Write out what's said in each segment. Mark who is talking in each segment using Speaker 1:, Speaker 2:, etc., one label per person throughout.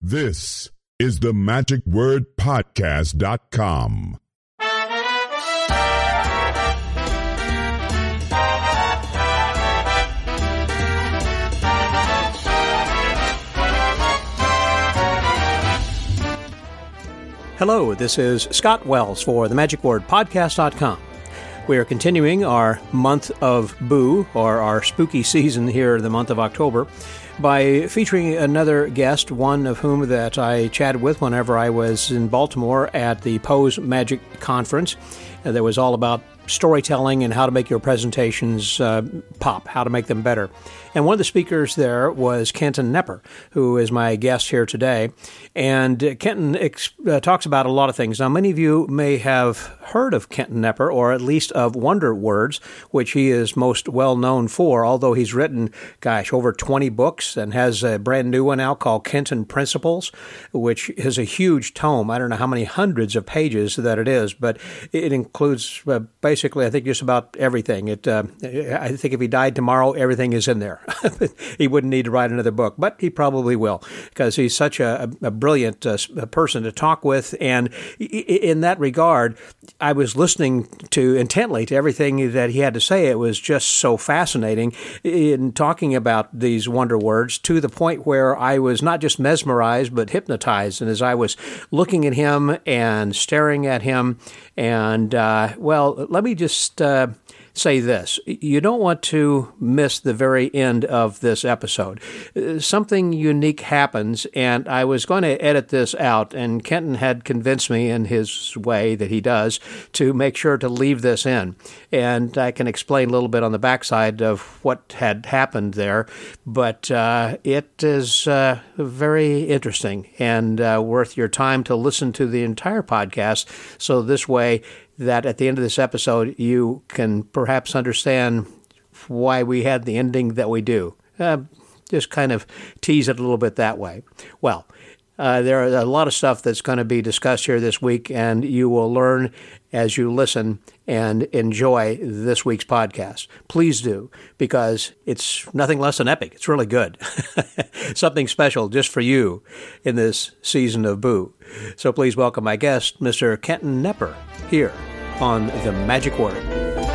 Speaker 1: This is the magicwordpodcast.com.
Speaker 2: Hello, this is Scott Wells for the magicwordpodcast.com. We are continuing our month of Boo, or our spooky season here in the month of October, by featuring another guest, one of whom that I chatted with whenever I was in Baltimore at the Pose Magic Conference. That was all about storytelling and how to make your presentations pop, how to make them better. And one of the speakers there was Kenton Knepper, who is my guest here today. And Kenton talks about a lot of things. Now, many of you may have heard of Kenton Knepper, or at least of Wonder Words, which he is most well known for, although he's written, over 20 books and has a brand new one out called Kenton Principles, which is a huge tome. I don't know how many hundreds of pages that it is, but it includes basically, I think, just about everything. I think if he died tomorrow, everything is in there. He wouldn't need to write another book, but he probably will, because he's such a brilliant person to talk with. And in that regard, I was listening intently to everything that he had to say. It was just so fascinating in talking about these wonder words, to the point where I was not just mesmerized, but hypnotized. And as I was looking at him and staring at him, and let me just say this. You don't want to miss the very end of this episode. Something unique happens, and I was going to edit this out, and Kenton had convinced me in his way that he does to make sure to leave this in. And I can explain a little bit on the backside of what had happened there, but it is very interesting and worth your time to listen to the entire podcast, so this way that at the end of this episode, you can perhaps understand why we had the ending that we do. Just kind of tease it a little bit that way. Well, there are a lot of stuff that's going to be discussed here this week, and you will learn as you listen and enjoy this week's podcast. Please do, because it's nothing less than epic. It's really good. Something special just for you in this season of Boo. So please welcome my guest, Mr. Kenton Knepper, here on The Magic Word.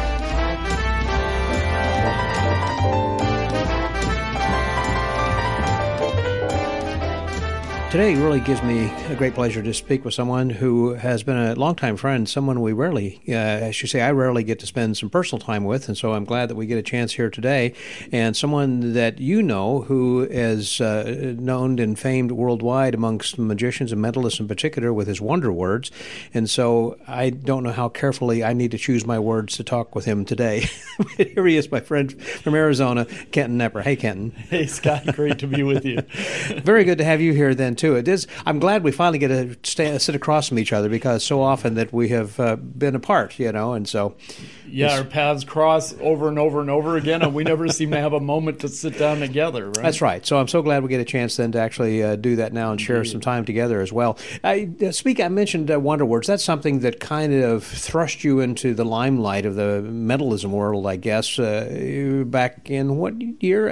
Speaker 2: Today really gives me a great pleasure to speak with someone who has been a longtime friend, someone we rarely, I rarely get to spend some personal time with, and so I'm glad that we get a chance here today, and someone that you know who is known and famed worldwide amongst magicians and mentalists in particular with his wonder words, and so I don't know how carefully I need to choose my words to talk with him today. Here he is, my friend from Arizona, Kenton Knepper. Hey, Kenton.
Speaker 3: Hey, Scott. Great to be with you.
Speaker 2: Very good to have you here then, too. It is. I'm glad we finally get to sit across from each other, because so often that we have been apart, and so.
Speaker 3: Yeah, our paths cross over and over and over again, and we never seem to have a moment to sit down together, right?
Speaker 2: That's right. So I'm so glad we get a chance then to actually do that now and share some time together as well. I mentioned Wonder Words. That's something that kind of thrust you into the limelight of the mentalism world, I guess, back in what year?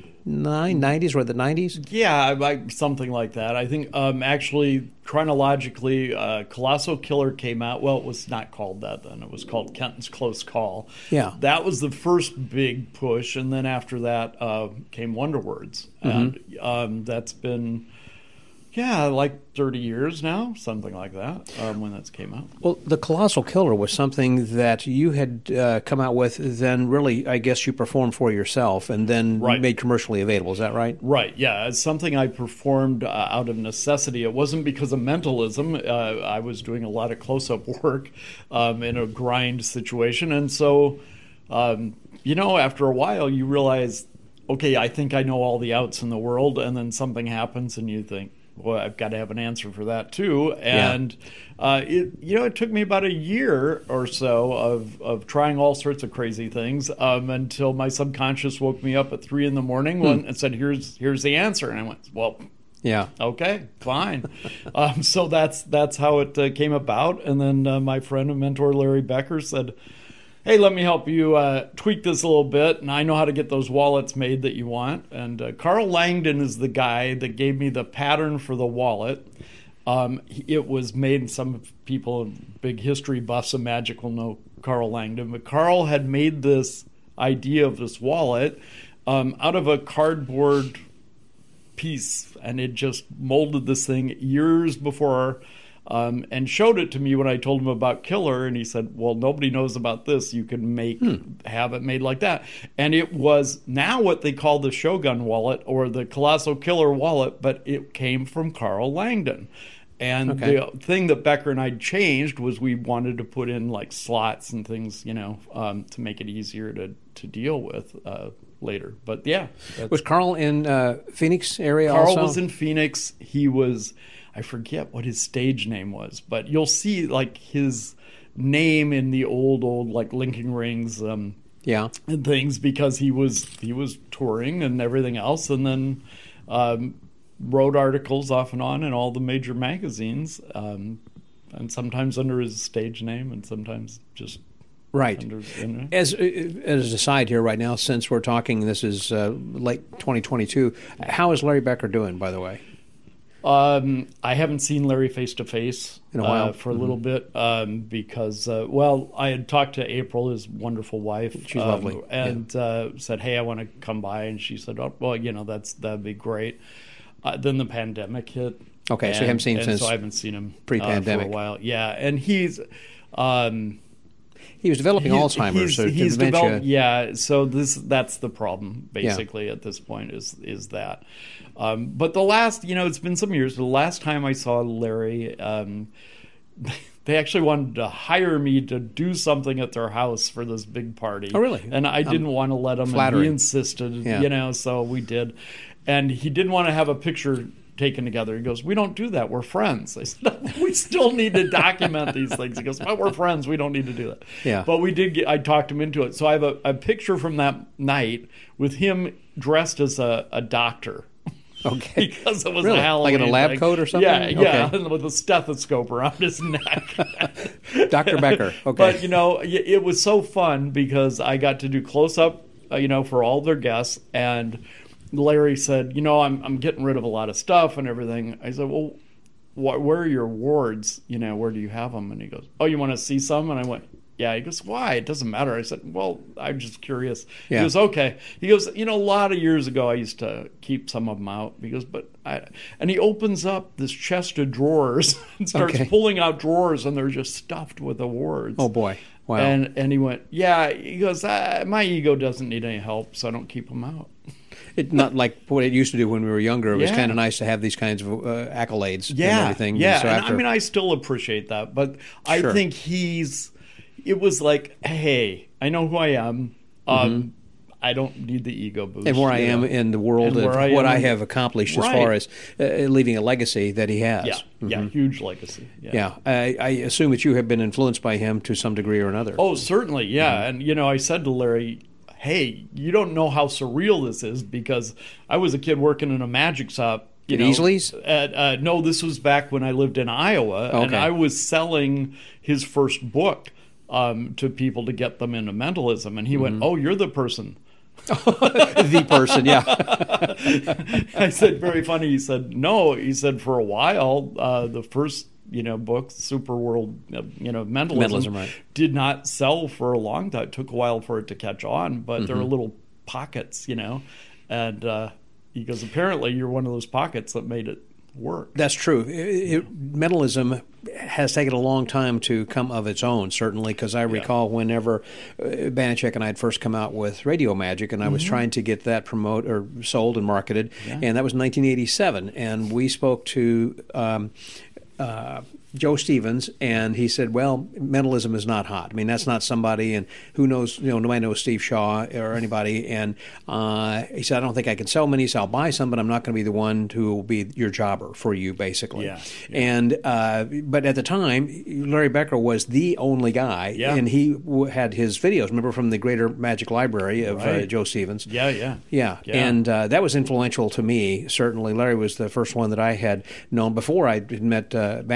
Speaker 2: 90s or the 90s?
Speaker 3: Yeah, something like that. I think actually chronologically, Colossal Killer came out. Well, it was not called that then. It was called Kenton's Close Call.
Speaker 2: Yeah.
Speaker 3: That was the first big push, and then after that came Wonder Words.
Speaker 2: Mm-hmm.
Speaker 3: And that's been, like 30 years now, something like that, when that came out.
Speaker 2: Well, the Colossal Killer was something that you had come out with, then really, I guess you performed for yourself and then made commercially available. Is that right?
Speaker 3: Right, yeah. It's something I performed out of necessity. It wasn't because of mentalism. I was doing a lot of close-up work in a grind situation. And so, after a while, you realize, okay, I think I know all the outs in the world, and then something happens and you think, well, I've got to have an answer for that too. And it took me about a year or so of trying all sorts of crazy things until my subconscious woke me up at 3 a.m. and said, "Here's the answer." And I went, "Well,
Speaker 2: yeah,
Speaker 3: okay, fine." So that's how it came about. And then my friend and mentor Larry Becker said, hey, let me help you tweak this a little bit, and I know how to get those wallets made that you want. And Carl Langdon is the guy that gave me the pattern for the wallet. It was made, some people, big history buffs of magic will know Carl Langdon, but Carl had made this idea of this wallet out of a cardboard piece, and it just molded this thing years before, and showed it to me when I told him about Killer, and he said, well, nobody knows about this. You can have it made like that. And it was now what they call the Shogun wallet or the Colossal Killer wallet, but it came from Carl Langdon. And the thing that Becker and I changed was we wanted to put in like slots and things, to make it easier to deal with later. But yeah.
Speaker 2: Was Carl in Phoenix area
Speaker 3: Carl
Speaker 2: also?
Speaker 3: was in Phoenix. He was, I forget what his stage name was, but you'll see like his name in the old like Linking Rings and things, because he was touring and everything else, and then wrote articles off and on in all the major magazines, and sometimes under his stage name and sometimes just
Speaker 2: right. As an aside here right now, since we're talking, this is late 2022, how is Larry Becker doing, by the way?
Speaker 3: I haven't seen Larry face to face
Speaker 2: in a while
Speaker 3: for a little bit because I had talked to April, his wonderful wife.
Speaker 2: She's lovely,
Speaker 3: and said, "Hey, I want to come by," and she said, "Oh, well, that'd be great." Then the pandemic hit.
Speaker 2: Okay, so you haven't seen since.
Speaker 3: So I haven't seen him
Speaker 2: pre-pandemic
Speaker 3: for a while. Yeah, and he's.
Speaker 2: He was developing Alzheimer's.
Speaker 3: He's developed. Yeah, so that's the problem basically at this point is that. But the last, it's been some years. The last time I saw Larry, they actually wanted to hire me to do something at their house for this big party.
Speaker 2: Oh, really?
Speaker 3: And I didn't want to let him.
Speaker 2: Flattering.
Speaker 3: And he insisted, so we did. And he didn't want to have a picture taken together. He goes, "We don't do that. We're friends." I said, "We still need to document these things." He goes, "Well, we're friends. We don't need to do that."
Speaker 2: Yeah.
Speaker 3: But we did I talked him into it. So I have a picture from that night with him dressed as a doctor.
Speaker 2: Okay.
Speaker 3: Because it was
Speaker 2: really?
Speaker 3: a Halloween
Speaker 2: like in a lab
Speaker 3: thing.
Speaker 2: coat or something?
Speaker 3: Yeah, and with a stethoscope around his neck.
Speaker 2: Dr. Becker. Okay.
Speaker 3: But, it was so fun because I got to do close-up, for all their guests, and Larry said, I'm getting rid of a lot of stuff and everything. I said, well, where are your wards? Where do you have them? And he goes, oh, you want to see some? And I went, yeah. He goes, why? It doesn't matter. I said, well, I'm just curious.
Speaker 2: Yeah.
Speaker 3: He goes, okay. He goes, a lot of years ago, I used to keep some of them out. He goes, and he opens up this chest of drawers and starts pulling out drawers, and they're just stuffed with awards.
Speaker 2: Oh, boy. Wow.
Speaker 3: And he went, yeah. He goes, my ego doesn't need any help, so I don't keep them out.
Speaker 2: It's not like what it used to do when we were younger. It was kind of nice to have these kinds of accolades and everything.
Speaker 3: Yeah,
Speaker 2: so
Speaker 3: I still appreciate that. But I think it was like, hey, I know who I am. I don't need the ego boost.
Speaker 2: And where I am in the world and what I have accomplished as far as leaving a legacy that he has.
Speaker 3: Yeah, huge legacy.
Speaker 2: Yeah. I assume that you have been influenced by him to some degree or another.
Speaker 3: Oh, certainly, yeah. And, I said to Larry, hey, you don't know how surreal this is, because I was a kid working in a magic shop.
Speaker 2: At Easley's?
Speaker 3: No, this was back when I lived in Iowa, and I was selling his first book to people to get them into mentalism. And he went, oh, you're the person.
Speaker 2: The person, yeah.
Speaker 3: I said, very funny. He said, no. He said, for a while, the first book, Super World, Mentalism,
Speaker 2: right,
Speaker 3: did not sell for a long time. It took a while for it to catch on, but there are little pockets, and he goes, apparently you're one of those pockets that made it work.
Speaker 2: That's true. Mentalism has taken a long time to come of its own, certainly, because I recall whenever Banachek and I had first come out with Radio Magic, and I was trying to get that sold and marketed, and that was 1987, and we spoke to Joe Stevens, and he said, well, mentalism is not hot. I mean, that's not somebody, and who knows, nobody knows Steve Shaw or anybody, and he said, I don't think I can sell many, so I'll buy some, but I'm not going to be the one who will be your jobber for you, basically. And but at the time, Larry Becker was the only guy, and he had his videos, remember, from the Greater Magic Library of Joe Stevens. Yeah. And that was influential to me, certainly. Larry was the first one that I had known before I met Banachek.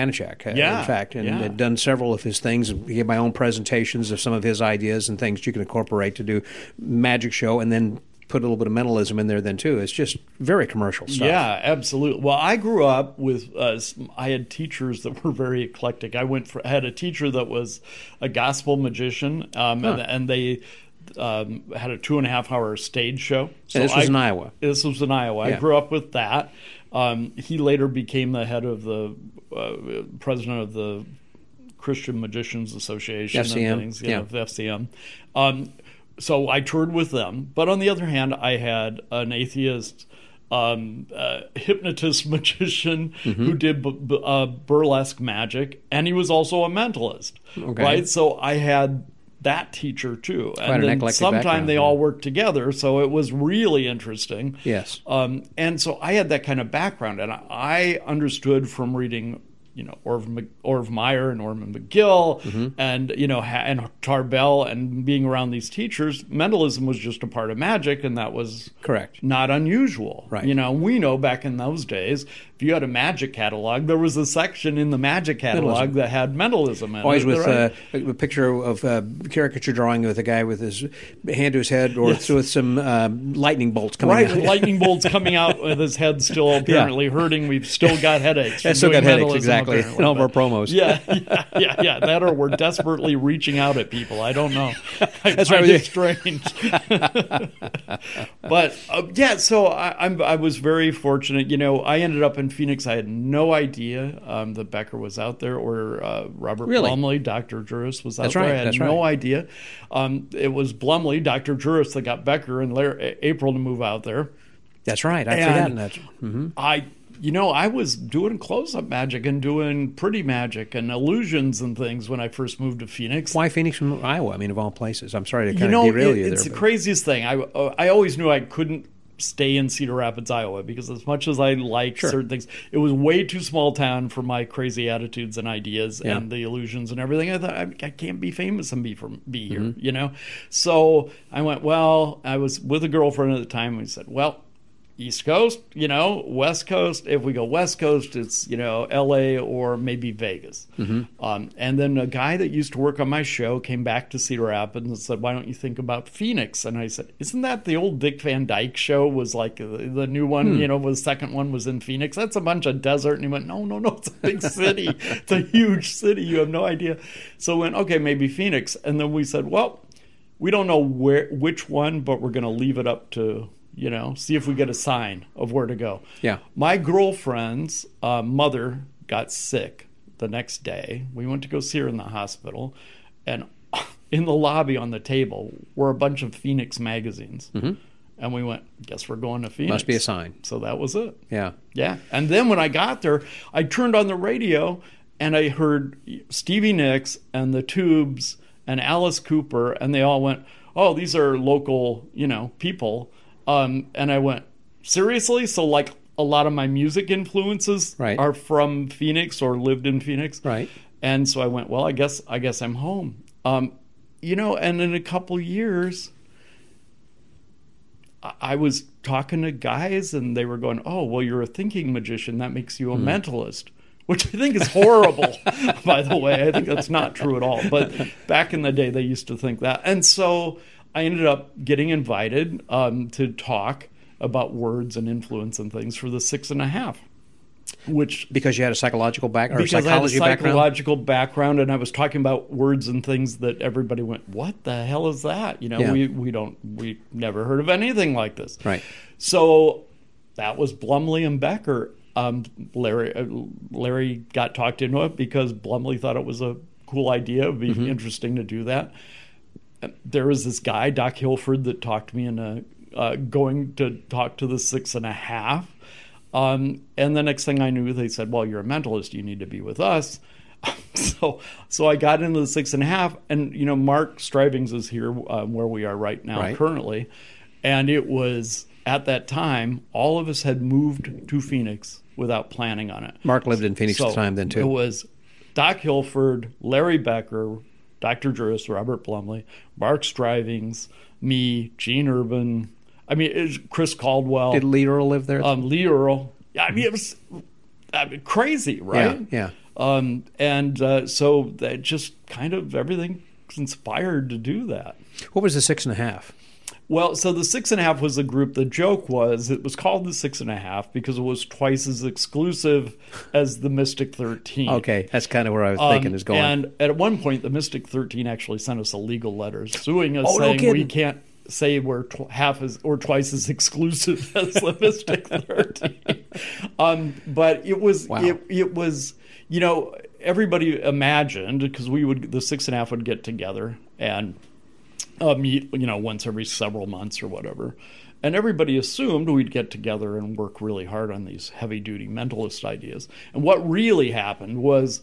Speaker 2: York, in fact, and had done several of his things. He gave my own presentations of some of his ideas and things you can incorporate to do magic show, and then put a little bit of mentalism in there then too. It's just very commercial stuff.
Speaker 3: Yeah, absolutely. Well, I grew up with, I had teachers that were very eclectic. I had a teacher that was a gospel magician, and they had a 2.5-hour stage show.
Speaker 2: So and this was in Iowa.
Speaker 3: This was in Iowa.
Speaker 2: Yeah.
Speaker 3: I grew up with that. He later became the head of the president of the Christian Magicians Association.
Speaker 2: FCM.
Speaker 3: And things, FCM. So I toured with them. But on the other hand, I had an atheist hypnotist magician who did burlesque magic, and he was also a mentalist. Okay. Right? So I had that teacher too.
Speaker 2: Quite
Speaker 3: and then sometime they all worked together, so it was really interesting.
Speaker 2: Yes.
Speaker 3: And so I had that kind of background, and I understood from reading Orv Meyer and Norman McGill and, and Tarbell, and being around these teachers, mentalism was just a part of magic, and that was
Speaker 2: correct,
Speaker 3: not unusual.
Speaker 2: Right.
Speaker 3: We know back in those days, if you had a magic catalog, there was a section in the magic catalog that had mentalism in
Speaker 2: Always
Speaker 3: it.
Speaker 2: with a picture of caricature drawing with a guy with his hand to his head, or with some lightning bolts coming out.
Speaker 3: Right, lightning bolts coming out with his head still apparently hurting. We've still got headaches.
Speaker 2: Still got headaches, exactly. In all of our promos.
Speaker 3: Yeah. That, or we're desperately reaching out at people. I don't know.
Speaker 2: That's
Speaker 3: right.
Speaker 2: It's
Speaker 3: strange. But so I was very fortunate. I ended up in Phoenix. I had no idea that Becker was out there, or Robert Blumley, Dr. Juris was out there. I had no idea. It was Blumley, Dr. Juris, that got Becker and April to move out there.
Speaker 2: That's right. I'd forgotten that.
Speaker 3: I was doing close-up magic and doing pretty magic and illusions and things when I first moved to Phoenix.
Speaker 2: Why Phoenix from Iowa? I mean, of all places. I'm sorry to kind of derail you there.
Speaker 3: It's the craziest thing. I always knew I couldn't stay in Cedar Rapids, Iowa, because as much as I liked certain things, it was way too small town for my crazy attitudes and ideas and the illusions and everything. I thought, I can't be famous and be here, So I went, I was with a girlfriend at the time, and we said, East Coast, West Coast. If we go West Coast, it's, L.A. or maybe Vegas. And then a guy that used to work on my show came back to Cedar Rapids and said, why don't you think about Phoenix? And I said, isn't that the old Dick Van Dyke show was like the new one, the second one was in Phoenix? That's a bunch of desert. And he went, no, it's a big city. It's a huge city. You have no idea. So we went, okay, maybe Phoenix. And then we said, we don't know which one, but we're going to leave it up to see if we get a sign of where to go.
Speaker 2: Yeah.
Speaker 3: My girlfriend's mother got sick the next day. We went to go see her in the hospital, and in the lobby on the table were a bunch of Phoenix magazines. And we went, guess we're going to Phoenix.
Speaker 2: Must be a sign.
Speaker 3: So that was it.
Speaker 2: Yeah.
Speaker 3: Yeah. And then when I got there, I turned on the radio, and I heard Stevie Nicks and the Tubes and Alice Cooper, and they all went, oh, these are local, people. And I went, seriously? So like a lot of my music influences are from Phoenix or lived in Phoenix?
Speaker 2: Right.
Speaker 3: And so I went, I guess I'm home. And in a couple years, I was talking to guys, and they were going, oh, you're a thinking magician. That makes you a mentalist. Which I think is horrible, by the way. I think that's not true at all. But back in the day, they used to think that. And so I ended up getting invited to talk about words and influence and things for the 6.5.
Speaker 2: Because you had a psychological background, or
Speaker 3: because
Speaker 2: psychology
Speaker 3: I had a psychological background, and I was talking about words and things that everybody went, "What the hell is that?" We never heard of anything like this.
Speaker 2: Right.
Speaker 3: So that was Blumley and Becker. Larry got talked into it because Blumley thought it was a cool idea. It would be interesting to do that. There was this guy, Doc Hilford, that talked me into going to talk to the 6.5. And the next thing I knew, they said, you're a mentalist. You need to be with us. So I got into the 6.5. And, Mark Strivings is here where we are right now currently. And it was, at that time, all of us had moved to Phoenix without planning on it.
Speaker 2: Mark lived in Phoenix at the time then, too.
Speaker 3: It was Doc Hilford, Larry Becker, Dr. Juris, Robert Blumley, Mark Strivings, me, Gene Urban. I mean, it was Chris Caldwell.
Speaker 2: Did Lee Earl live there?
Speaker 3: Lee Earl. I mean, it was crazy, right?
Speaker 2: Yeah.
Speaker 3: So that just kind of everything conspired to do that.
Speaker 2: What was the 6½?
Speaker 3: Well, so the 6½was a group. The joke was it was called the 6½, because it was twice as exclusive as the Mystic 13.
Speaker 2: Okay, that's kind of where I was thinking is going.
Speaker 3: And at one point, the Mystic 13 actually sent us a legal letter suing us,
Speaker 2: no
Speaker 3: saying
Speaker 2: kidding.
Speaker 3: we can't say we're half as or twice as exclusive as the Mystic 13. But it was it was, you know, everybody imagined, because the 6½would get together and meet, you know, once every several months or whatever. And everybody assumed we'd get together and work really hard on these heavy-duty mentalist ideas. And what really happened was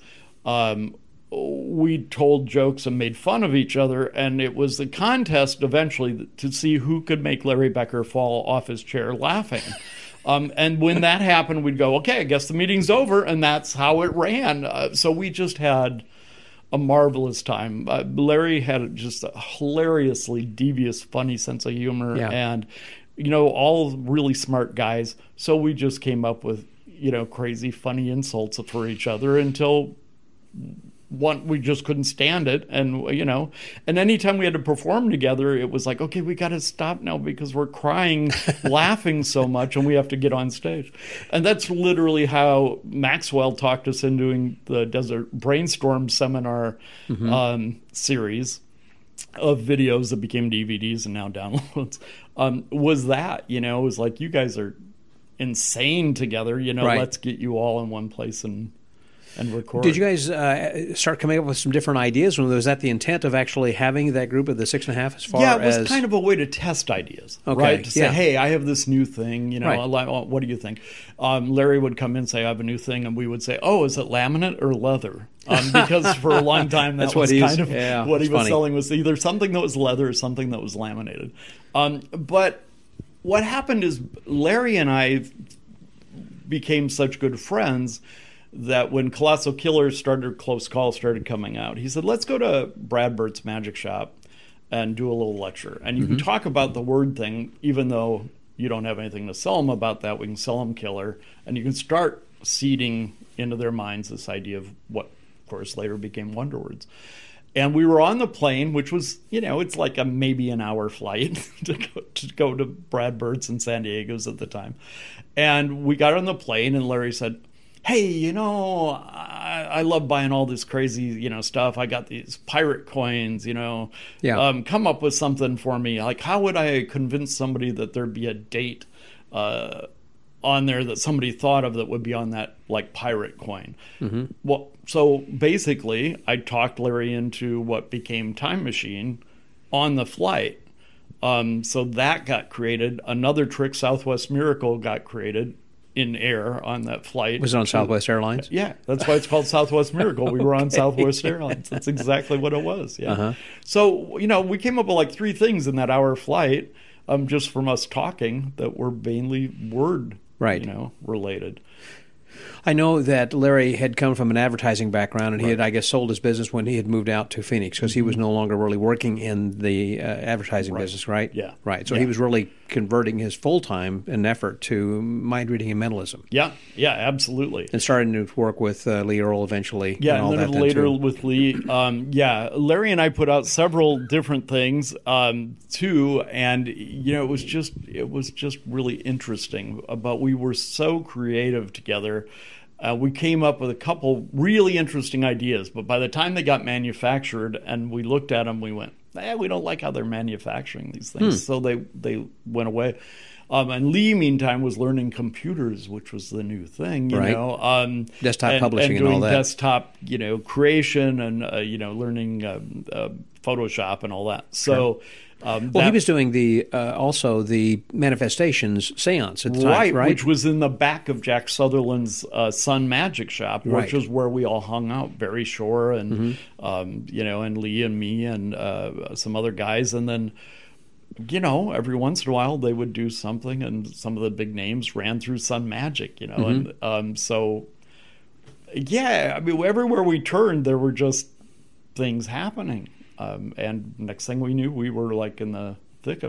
Speaker 3: we told jokes and made fun of each other, and it was the contest eventually to see who could make Larry Becker fall off his chair laughing. And when that happened, we'd go, okay, I guess the meeting's over, and that's how it ran. So we just had a marvelous time. Larry had just a hilariously devious, funny sense of humor, and, you know, all really smart guys. So we just came up with, you know, crazy, funny insults for each other until we just couldn't stand it. And, you know, and anytime we had to perform together, it was like, okay, we got to stop now because we're crying, laughing so much, and we have to get on stage. And that's literally how Maxwell talked us into doing the Desert Brainstorm seminar series of videos that became DVDs and now downloads. Was that, you know, it was like, you guys are insane together, you know, let's get you all in one place and record.
Speaker 2: Did you guys start coming up with some different ideas? Was that the intent of actually having that group of the 6½? As far
Speaker 3: it was kind of a way to test ideas, right? To say, hey, I have this new thing, you know, what do you think? Larry would come in and say, I have a new thing, and we would say, oh, is it laminate or leather? Because for a long time, that was kind of what he was selling, was either something that was leather or something that was laminated. But what happened is Larry and I became such good friends that when Colossal Killer Close Call started coming out, he said, let's go to Brad Burt's Magic Shop and do a little lecture. And you can talk about the word thing, even though you don't have anything to sell them about that. We can sell them killer. And you can start seeding into their minds this idea of what, of course, later became Wonder Words. And we were on the plane, which was, you know, it's like maybe an hour flight to go to Brad Burt's in San Diego's at the time. And we got on the plane, and Larry said, hey, you know, I love buying all this crazy, you know, stuff. I got these pirate coins, you know. Come up with something for me. Like, how would I convince somebody that there'd be a date on there that somebody thought of that would be on that, like, pirate coin? Well, so basically, I talked Larry into what became Time Machine on the flight. So that got created. Another trick, Southwest Miracle, got created in air on that flight.
Speaker 2: Was it on Southwest Airlines?
Speaker 3: Yeah, that's why it's called Southwest Miracle. We were on Southwest Airlines. That's exactly what it was. Yeah. So, you know, we came up with like 3 things in that hour flight, just from us talking, that were mainly word, you know, related.
Speaker 2: I know that Larry had come from an advertising background, and he had, I guess, sold his business when he had moved out to Phoenix, because he was no longer really working in the advertising business, right?
Speaker 3: Yeah.
Speaker 2: Right. So he was really converting his full-time and effort to mind reading and mentalism.
Speaker 3: Yeah. Yeah, absolutely.
Speaker 2: And starting to work with Lee Earl eventually.
Speaker 3: Yeah,
Speaker 2: and all
Speaker 3: then
Speaker 2: that
Speaker 3: later
Speaker 2: too.
Speaker 3: with Lee. Larry and I put out several different things too, and you know, it was just really interesting. But we were so creative together. We came up with a couple really interesting ideas, but by the time they got manufactured and we looked at them, we went, we don't like how they're manufacturing these things. So they went away. And Lee, meantime, was learning computers, which was the new thing, you know.
Speaker 2: Desktop publishing and all that.
Speaker 3: doing desktop, you know, creation and, you know, learning Photoshop and all that. So...
Speaker 2: he was doing also the Manifestations seance at the time, right?
Speaker 3: Which was in the back of Jack Sutherland's Sun Magic Shop, which is where we all hung out. Barry Shore and you know, and Lee and me and some other guys, and then, you know, every once in a while they would do something, and some of the big names ran through Sun Magic, you know, and so yeah, I mean, everywhere we turned, there were just things happening. And next thing we knew, we were like in the thick of it.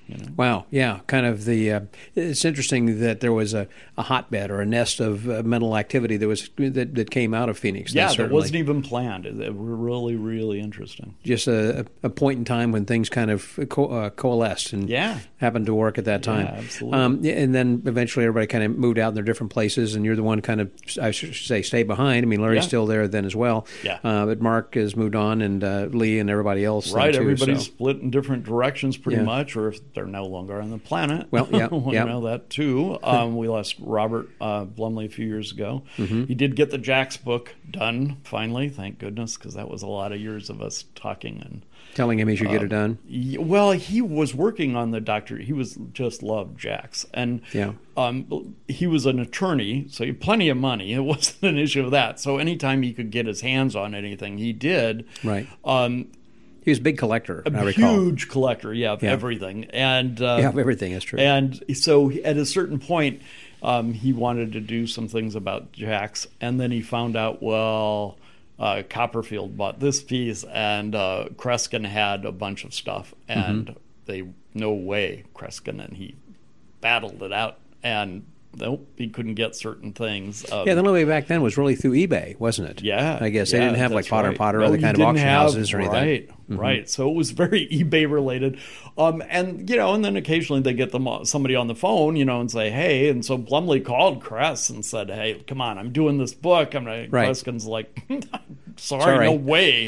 Speaker 2: Wow. Yeah. Kind of it's interesting that there was a hotbed or a nest of mental activity that came out of Phoenix.
Speaker 3: Yeah, that wasn't even planned. It were really, really interesting.
Speaker 2: Just a point in time when things kind of coalesced and happened to work at that time.
Speaker 3: Yeah, absolutely.
Speaker 2: And then eventually everybody kind of moved out in their different places, and you're the one kind of, I should say, stay behind. I mean, Larry's still there then as well.
Speaker 3: Yeah.
Speaker 2: But Mark has moved on, and Lee and everybody else.
Speaker 3: Right.
Speaker 2: Too,
Speaker 3: Everybody's split in different directions pretty much, or if they're no longer on the planet.
Speaker 2: Well, yeah.
Speaker 3: We know that too. We lost Robert Blumley a few years ago.
Speaker 2: Mm-hmm.
Speaker 3: He did get the Jax book done finally, thank goodness, because that was a lot of years of us talking and
Speaker 2: telling him he should get it done.
Speaker 3: Well, he was working on the doctor. He was just loved Jax, and he was an attorney, so he had plenty of money. It wasn't an issue of that. So anytime he could get his hands on anything, he did.
Speaker 2: Right. He was a big collector, I recall.
Speaker 3: Huge collector, of everything. And
Speaker 2: of everything, is true.
Speaker 3: And so at a certain point, he wanted to do some things about Jax, and then he found out, Copperfield bought this piece, and Kreskin had a bunch of stuff, and no way, Kreskin, and he battled it out, and nope, he couldn't get certain things.
Speaker 2: The only way back then was really through eBay, wasn't it?
Speaker 3: Yeah.
Speaker 2: I guess they didn't have like Potter and Potter or
Speaker 3: No,
Speaker 2: other kind of auction houses or anything.
Speaker 3: Right, right. So it was very eBay related. And then occasionally they get somebody on the phone, and say, hey, and so Blumley called Kress and said, hey, come on, I'm doing this book. Kreskin's like, sorry, no way.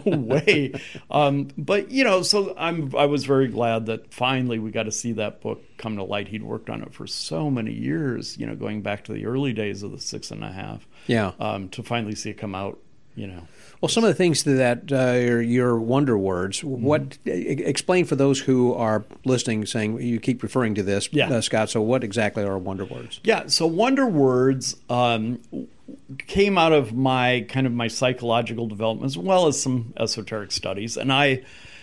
Speaker 3: But, so I was very glad that finally we got to see that book come to light. He'd worked on it for so many years, going back to the early days of the 6.5.
Speaker 2: Yeah.
Speaker 3: To finally see it come out,
Speaker 2: Well, some of the things that are your wonder words, explain for those who are listening, saying you keep referring to this, Scott, so what exactly are wonder words? Yeah,
Speaker 3: so wonder words came out of my psychological development as well as some esoteric studies, and I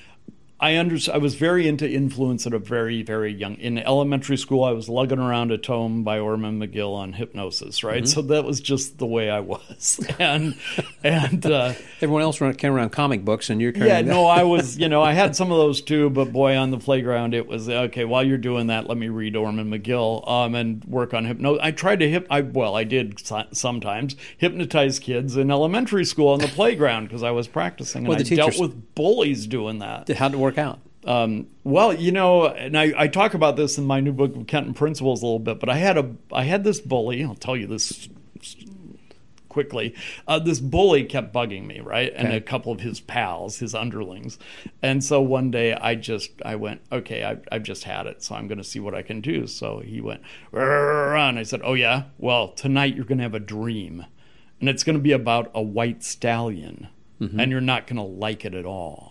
Speaker 3: was very into influence at a very, very young. In elementary school, I was lugging around a tome by Orman McGill on hypnosis, right? Mm-hmm. So that was just the way I was, and
Speaker 2: everyone else came around comic books, and you're
Speaker 3: I was, I had some of those too, but boy, on the playground, it was okay. While you're doing that, let me read Orman McGill and work on hypnosis. I tried to I did sometimes hypnotize kids in elementary school on the playground because I was practicing, and I dealt with bullies doing that.
Speaker 2: How'd it work out?
Speaker 3: And I talk about this in my new book, Kenton Principles, a little bit, but I had this bully. I'll tell you this quickly. This bully kept bugging me, right? And a couple of his pals, his underlings. And so one day I went, okay, I've just had it, so I'm going to see what I can do. So he went, and I said, oh yeah? Well, tonight you're going to have a dream. And it's going to be about a white stallion. Mm-hmm. And you're not going to like it at all.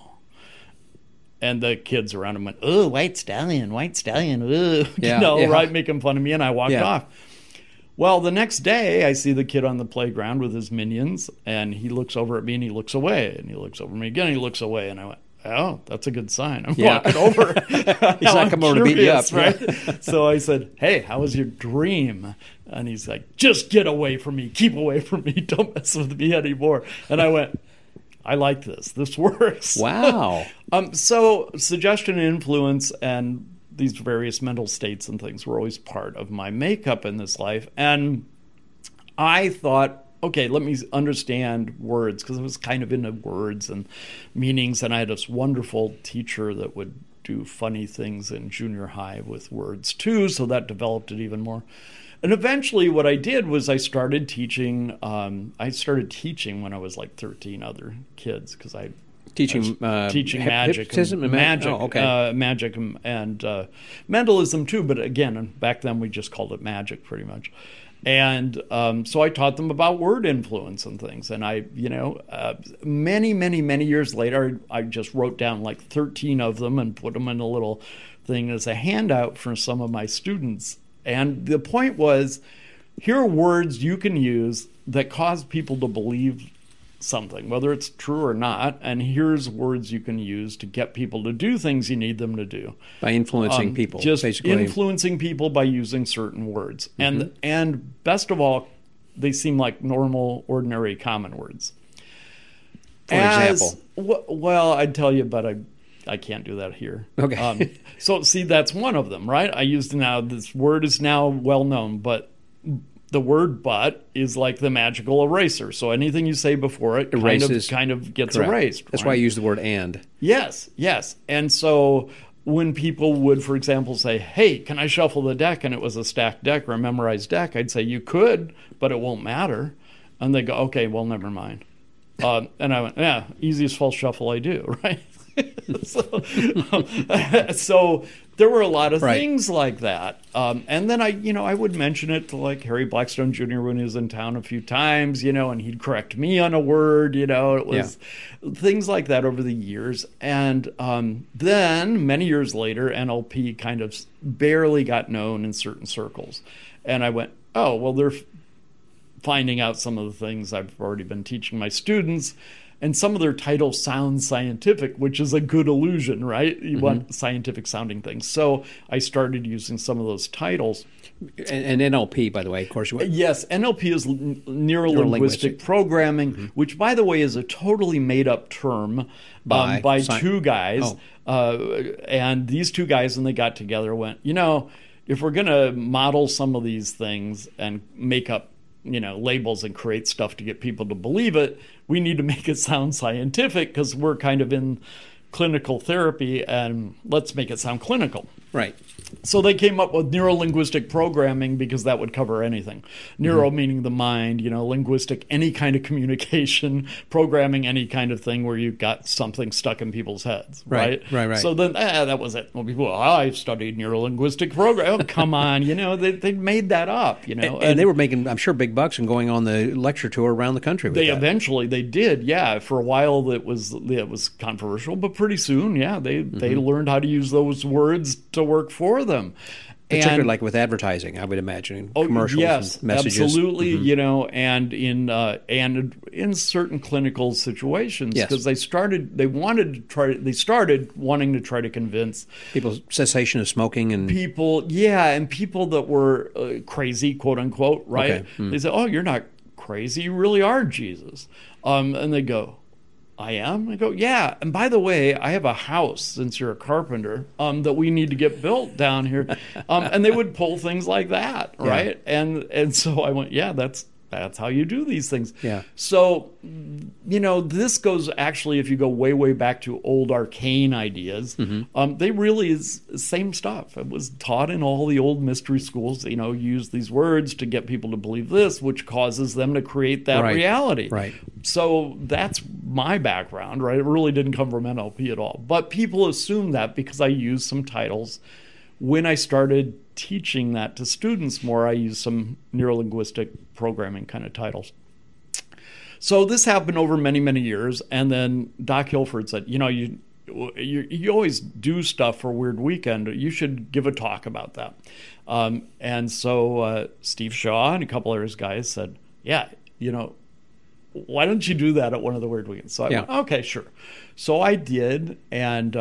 Speaker 3: And the kids around him went, oh, white stallion, ooh. Right, making fun of me, and I walked off. Well, the next day, I see the kid on the playground with his minions, and he looks over at me, and he looks away, and he looks over at me again, and he looks away, and I went, oh, that's a good sign. I'm walking over.
Speaker 2: He's not coming over to beat you up.
Speaker 3: Right? So I said, hey, how was your dream? And he's like, just get away from me. Keep away from me. Don't mess with me anymore. And I went, I like this. This works.
Speaker 2: Wow.
Speaker 3: So suggestion and influence and these various mental states and things were always part of my makeup in this life. And I thought, okay, let me understand words, because I was kind of into words and meanings. And I had this wonderful teacher that would do funny things in junior high with words too. So that developed it even more. And eventually what I did was I started teaching. I started teaching when I was like 13 other kids, because I
Speaker 2: teaching
Speaker 3: magic, magic and mentalism too. But again, back then we just called it magic pretty much. And so I taught them about word influence and things. And many years later, I just wrote down like 13 of them and put them in a little thing as a handout for some of my students. And the point was, here are words you can use that cause people to believe something, whether it's true or not. And here's words you can use to get people to do things you need them to do.
Speaker 2: By influencing people,
Speaker 3: just
Speaker 2: basically.
Speaker 3: Influencing people by using certain words. Mm-hmm. And best of all, they seem like normal, ordinary, common words.
Speaker 2: For example?
Speaker 3: Well, I'd tell you about I can't do that here.
Speaker 2: Okay.
Speaker 3: So see, that's one of them, right? I used now, this word is now well known, but the word "but" is like the magical eraser. So anything you say before it kind of gets
Speaker 2: Correct.
Speaker 3: erased.
Speaker 2: That's
Speaker 3: right?
Speaker 2: why I use the word "and."
Speaker 3: Yes. And so when people would, for example, say, "Hey, can I shuffle the deck?" and it was a stacked deck or a memorized deck, I'd say, "You could, but it won't matter." And they go, "Okay, well, never mind." And I went, "Yeah, easiest false shuffle I do," right? So there were a lot of things like that. And then I would mention it to like Harry Blackstone Jr. when he was in town a few times, and he'd correct me on a word, it was things like that over the years. And then many years later, NLP kind of barely got known in certain circles. And I went, oh, well, they're finding out some of the things I've already been teaching my students. And some of their titles sound scientific, which is a good illusion, right? You want scientific sounding things. So I started using some of those titles.
Speaker 2: And NLP, by the way, of course.
Speaker 3: Yes, NLP is neuro-linguistic programming, which, by the way, is a totally made-up term by two guys. And these two guys, when they got together, went, if we're going to model some of these things and make up labels and create stuff to get people to believe it, we need to make it sound scientific because we're kind of in clinical therapy, and let's make it sound clinical.
Speaker 2: Right.
Speaker 3: So they came up with neuro-linguistic programming because that would cover anything. Neuro meaning the mind, linguistic, any kind of communication, programming, any kind of thing where you've got something stuck in people's heads, right?
Speaker 2: Right.
Speaker 3: So then that was it. Well, people, I studied neuro-linguistic programming. Oh, come on, they made that up,
Speaker 2: And they were making, I'm sure, big bucks and going on the lecture tour around the country with that.
Speaker 3: Eventually they did, yeah. For a while it was controversial, but pretty soon, they learned how to use those words to work for them.
Speaker 2: Particularly like with advertising, I would imagine, commercials and messages.
Speaker 3: Absolutely, and in certain clinical situations, because they started wanting to try to convince
Speaker 2: people cessation of smoking and
Speaker 3: people that were crazy, quote unquote, right? Okay. They say, "Oh, you're not crazy, you really are Jesus," and they go, "I am?" I go, "Yeah. And by the way, I have a house, since you're a carpenter, that we need to get built down here." And they would pull things like that, right? Yeah. And so I went, "Yeah, that's how you do these things."
Speaker 2: Yeah.
Speaker 3: So, this goes actually, if you go way, way back to old arcane ideas, they really is the same stuff. It was taught in all the old mystery schools, use these words to get people to believe this, which causes them to create that reality.
Speaker 2: Right.
Speaker 3: So that's my background, right? It really didn't come from NLP at all. But people assume that because I used some titles. When I started teaching that to students more, I used some neuro-linguistic programming kind of titles. So this happened over many, many years. And then Doc Hilford said, you always do stuff for Weird Weekend. You should give a talk about that. And so Steve Shaw and a couple of his guys said, yeah, why don't you do that at one of the Weird Weekends? So I went, okay, sure. So I did, and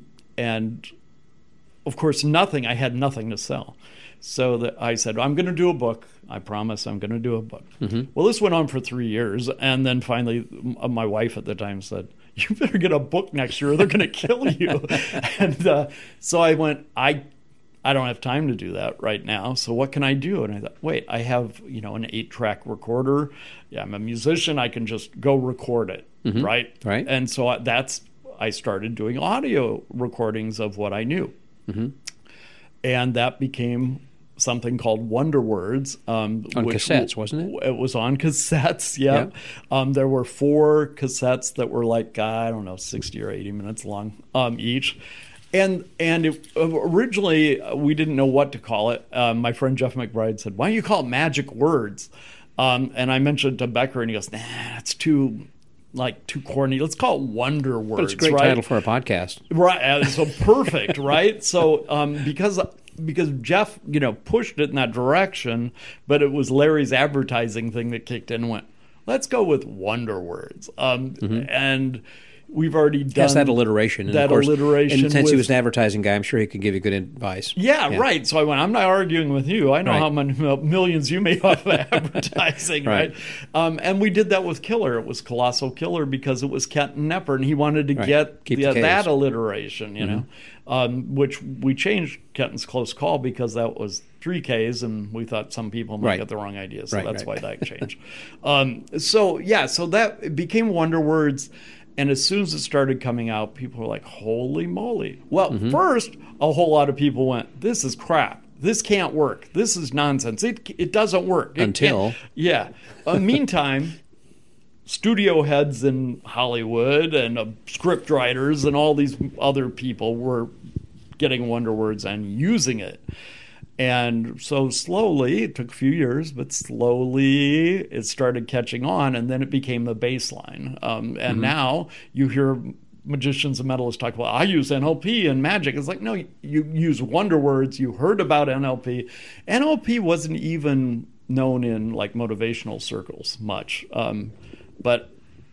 Speaker 3: of course I had nothing to sell. So I said, I'm going to do a book. I promise I'm going to do a book. Well, this went on for 3 years, and then finally my wife at the time said, you better get a book next year or they're going to kill you. And so I went, I don't have time to do that right now. So what can I do? And I thought, wait, I have, an 8-track recorder. Yeah, I'm a musician. I can just go record it, right?
Speaker 2: Right.
Speaker 3: And so I started doing audio recordings of what I knew. And that became something called Wonder Words. On
Speaker 2: cassettes, wasn't it?
Speaker 3: It was on cassettes, yeah. There were 4 cassettes that were like, 60 or 80 minutes long each. And originally, we didn't know what to call it. My friend Jeff McBride said, why don't you call it Magic Words? And I mentioned to Becker, and he goes, nah, that's too corny. Let's call it Wonder Words.
Speaker 2: But it's a great title for a podcast.
Speaker 3: Right. So perfect, right? So because Jeff, pushed it in that direction, but it was Larry's advertising thing that kicked in and went, let's go with Wonder Words. And we've already done
Speaker 2: has that alliteration. And
Speaker 3: that
Speaker 2: of course,
Speaker 3: alliteration.
Speaker 2: And since he
Speaker 3: with-
Speaker 2: was an advertising guy, I'm sure he could give you good advice.
Speaker 3: Yeah, right. So I went, I'm not arguing with you. I know
Speaker 2: Right.
Speaker 3: how many millions you made off of advertising,
Speaker 2: Right.
Speaker 3: right? And we did that with Killer. It was Colossal Killer because it was Kenton Knepper, and he wanted to
Speaker 2: Right.
Speaker 3: get
Speaker 2: Keep the Ks.
Speaker 3: that alliteration, you know, which we changed Kenton's Close Call because that was 3 Ks, and we thought some people might
Speaker 2: Right.
Speaker 3: get the wrong idea. So
Speaker 2: Right,
Speaker 3: that's
Speaker 2: right.
Speaker 3: why that changed. So that it became Wonder Words. And as soon as it started coming out, people were like, holy moly. Well, first, a whole lot of people went, this is crap. This can't work. This is nonsense. It doesn't work. It
Speaker 2: Until?
Speaker 3: can't." Yeah. Meantime, studio heads in Hollywood and script writers and all these other people were getting Wonder Words and using it. And so slowly, it took a few years, but slowly it started catching on, and then it became the baseline. And now you hear magicians and mentalists talk about, I use NLP and magic. It's like, no, you use Wonder Words. You heard about NLP. NLP wasn't even known in like motivational circles much. But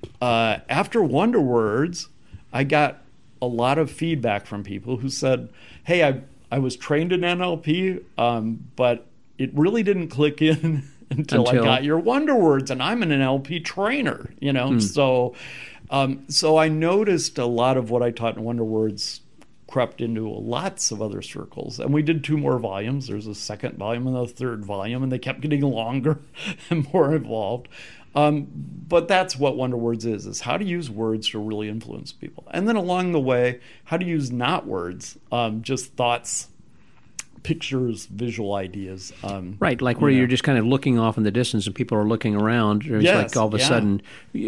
Speaker 3: after Wonder Words, I got a lot of feedback from people who said, hey, I was trained in NLP, but it really didn't click in until I got your Wonder Words, and I'm an NLP trainer, you know. So I noticed a lot of what I taught in Wonder Words crept into lots of other circles, and we did 2 more volumes. There's a 2nd volume and a 3rd volume, and they kept getting longer and more involved. But that's what Wonder Words is how to use words to really influence people. And then along the way, how to use not words, just thoughts, pictures, visual ideas.
Speaker 2: Right, like where you're just kind of looking off in the distance and people are looking around. It's
Speaker 3: Yes,
Speaker 2: like all of a sudden,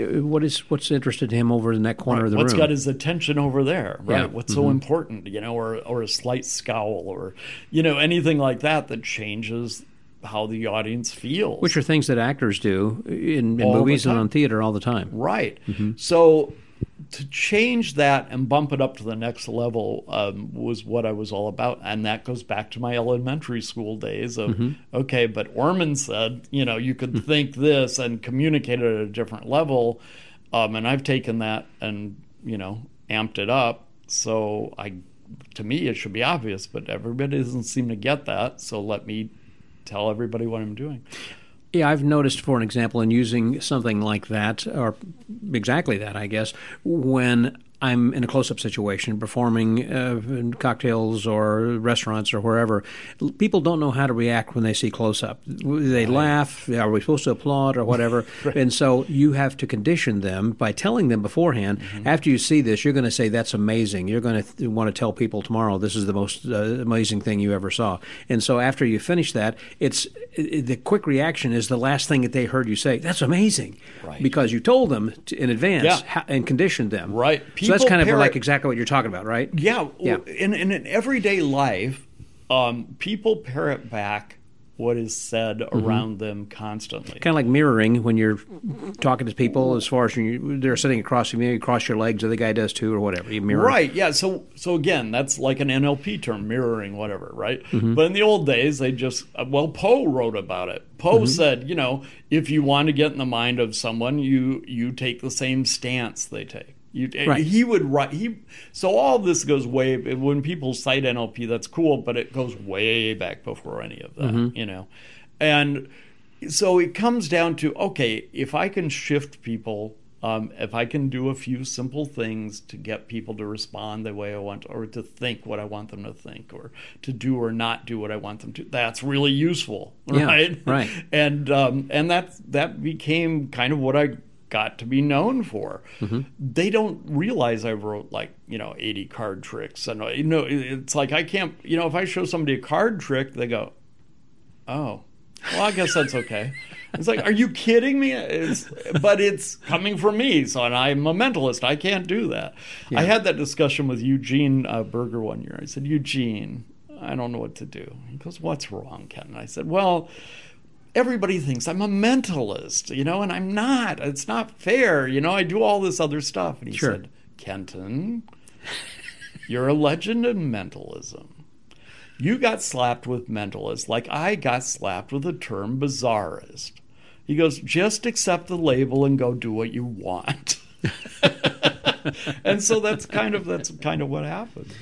Speaker 2: what's interested him over in that corner of the
Speaker 3: What's
Speaker 2: room?
Speaker 3: got his attention over there, right?
Speaker 2: Yeah.
Speaker 3: What's so important, you know, or a slight scowl or, you know, anything like that changes how the audience feels.
Speaker 2: Which are things that actors do in
Speaker 3: All the
Speaker 2: movies and
Speaker 3: time.
Speaker 2: on theater all the time.
Speaker 3: Right. So to change that and bump it up to the next level was what I was all about. And that goes back to my elementary school days of, okay, but Orman said, you know, you could think this and communicate it at a different level. And I've taken that and, you know, amped it up. So to me, it should be obvious, but everybody doesn't seem to get that. So let me tell everybody what I'm doing.
Speaker 2: Yeah, I've noticed, for an example, in using something like that, or exactly that, I guess, when I'm in a close-up situation, performing in cocktails or restaurants or wherever, people don't know how to react when they see close-up. They laugh, are we supposed to applaud or whatever? And so you have to condition them by telling them beforehand, after you see this, you're going to say, that's amazing. You're going to want to tell people tomorrow, this is the most amazing thing you ever saw. And so after you finish that, the quick reaction is the last thing that they heard you say, that's amazing.
Speaker 3: Right.
Speaker 2: Because you told them in advance
Speaker 3: Yeah.
Speaker 2: and conditioned them.
Speaker 3: Right.
Speaker 2: So that's kind of
Speaker 3: People
Speaker 2: like
Speaker 3: parrot-
Speaker 2: exactly what you're talking about, right?
Speaker 3: Yeah.
Speaker 2: Yeah.
Speaker 3: In everyday life, people parrot back what is said around them constantly.
Speaker 2: Kind of like mirroring when you're talking to people as far as they're sitting across from you, you cross your legs, or the guy does too, or whatever. You mirror.
Speaker 3: Right, yeah. So again, that's like an NLP term, mirroring, whatever, right? But in the old days, they just, Poe wrote about it. Poe said, you know, if you want to get in the mind of someone, you take the same stance they take.
Speaker 2: Right.
Speaker 3: He would write. So all this goes way. When people cite NLP, that's cool, but it goes way back before any of that, you know. And so it comes down to, okay, if I can shift people, if I can do a few simple things to get people to respond the way I want, or to think what I want them to think, or to do or not do what I want them to, that's really useful, right?
Speaker 2: Yeah, right.
Speaker 3: And that became kind of what I got to be known for. They don't realize I wrote 80 card tricks, and it's like I can't, if I show somebody a card trick, they go, oh, well, I guess that's okay. It's like, are you kidding me? But it's coming from me, and I'm a mentalist. I can't do that. Yeah. I had that discussion with Eugene Berger one year. I said, Eugene, I don't know what to do. He goes, what's wrong, Ken? And I said, well, everybody thinks I'm a mentalist, and I'm not. It's not fair. I do all this other stuff. And he said, Kenton, you're a legend in mentalism. You got slapped with mentalist like I got slapped with the term bizarrist. He goes, just accept the label and go do what you want. And so that's kind of what happened.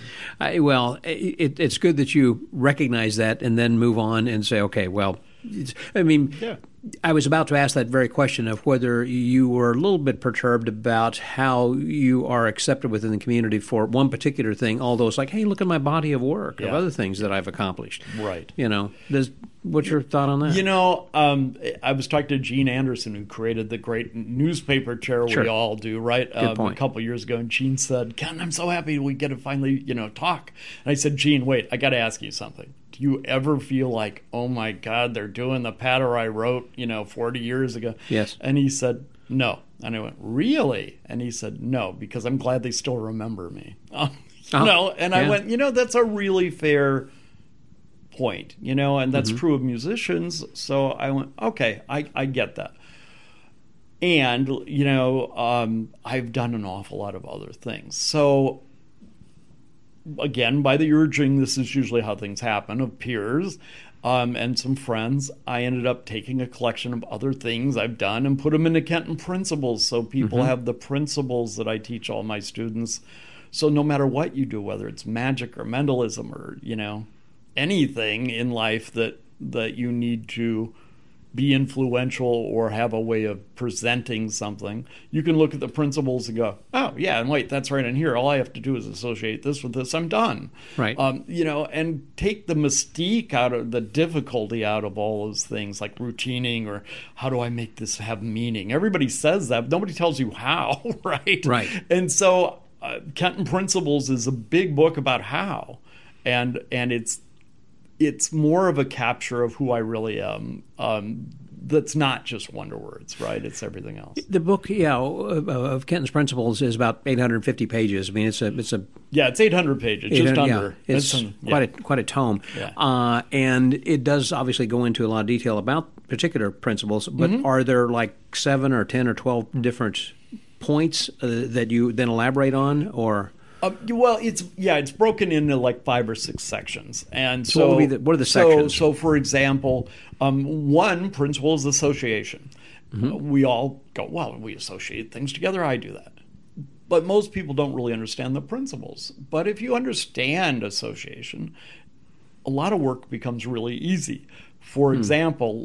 Speaker 2: It's good that you recognize that and then move on and say, okay, well,
Speaker 3: Yeah.
Speaker 2: I was about to ask that very question of whether you were a little bit perturbed about how you are accepted within the community for one particular thing, although it's like, hey, look at my body of work of other things that I've accomplished.
Speaker 3: Right.
Speaker 2: What's your thought on that?
Speaker 3: I was talking to Gene Anderson, who created the great newspaper chair
Speaker 2: Sure.
Speaker 3: we all do, right?
Speaker 2: Good point.
Speaker 3: A couple years ago, and Gene said, Ken, I'm so happy we get to finally, talk. And I said, Gene, wait, I got to ask you something. Do you ever feel like, oh my God, they're doing the patter I wrote, 40 years ago?
Speaker 2: Yes.
Speaker 3: And he said, no. And I went, really? And he said, no, because I'm glad they still remember me. And I went, that's a really fair point, and that's true of musicians. So I went, okay, I get that. And, I've done an awful lot of other things. So again, by the urging, this is usually how things happen, of peers and some friends, I ended up taking a collection of other things I've done and put them into Kenton Principles, so people have the principles that I teach all my students. So no matter what you do, whether it's magic or mentalism or, anything in life that you need to be influential or have a way of presenting something, you can look at the principles and go, oh, yeah, and wait, that's right in here. All I have to do is associate this with this. I'm done.
Speaker 2: Right.
Speaker 3: And take the mystique out of the difficulty out of all those things like routining or how do I make this have meaning? Everybody says that, but nobody tells you how, right?
Speaker 2: Right.
Speaker 3: And so Kenton Principles is a big book about how, and it's more of a capture of who I really am. That's not just wonder words, right? It's everything else.
Speaker 2: The book, of Kenton's Principles is about 850 pages. I mean, it's a
Speaker 3: it's 800 pages, just under.
Speaker 2: It's quite a tome, and it does obviously go into a lot of detail about particular principles. But are there like 7 or 10 or 12 different points that you then elaborate on, or? It's broken into like 5 or 6 sections, and so what are the sections?
Speaker 3: So, for example, one principle is association. We all go, well, we associate things together. I do that, but most people don't really understand the principles. But if you understand association, a lot of work becomes really easy. For example,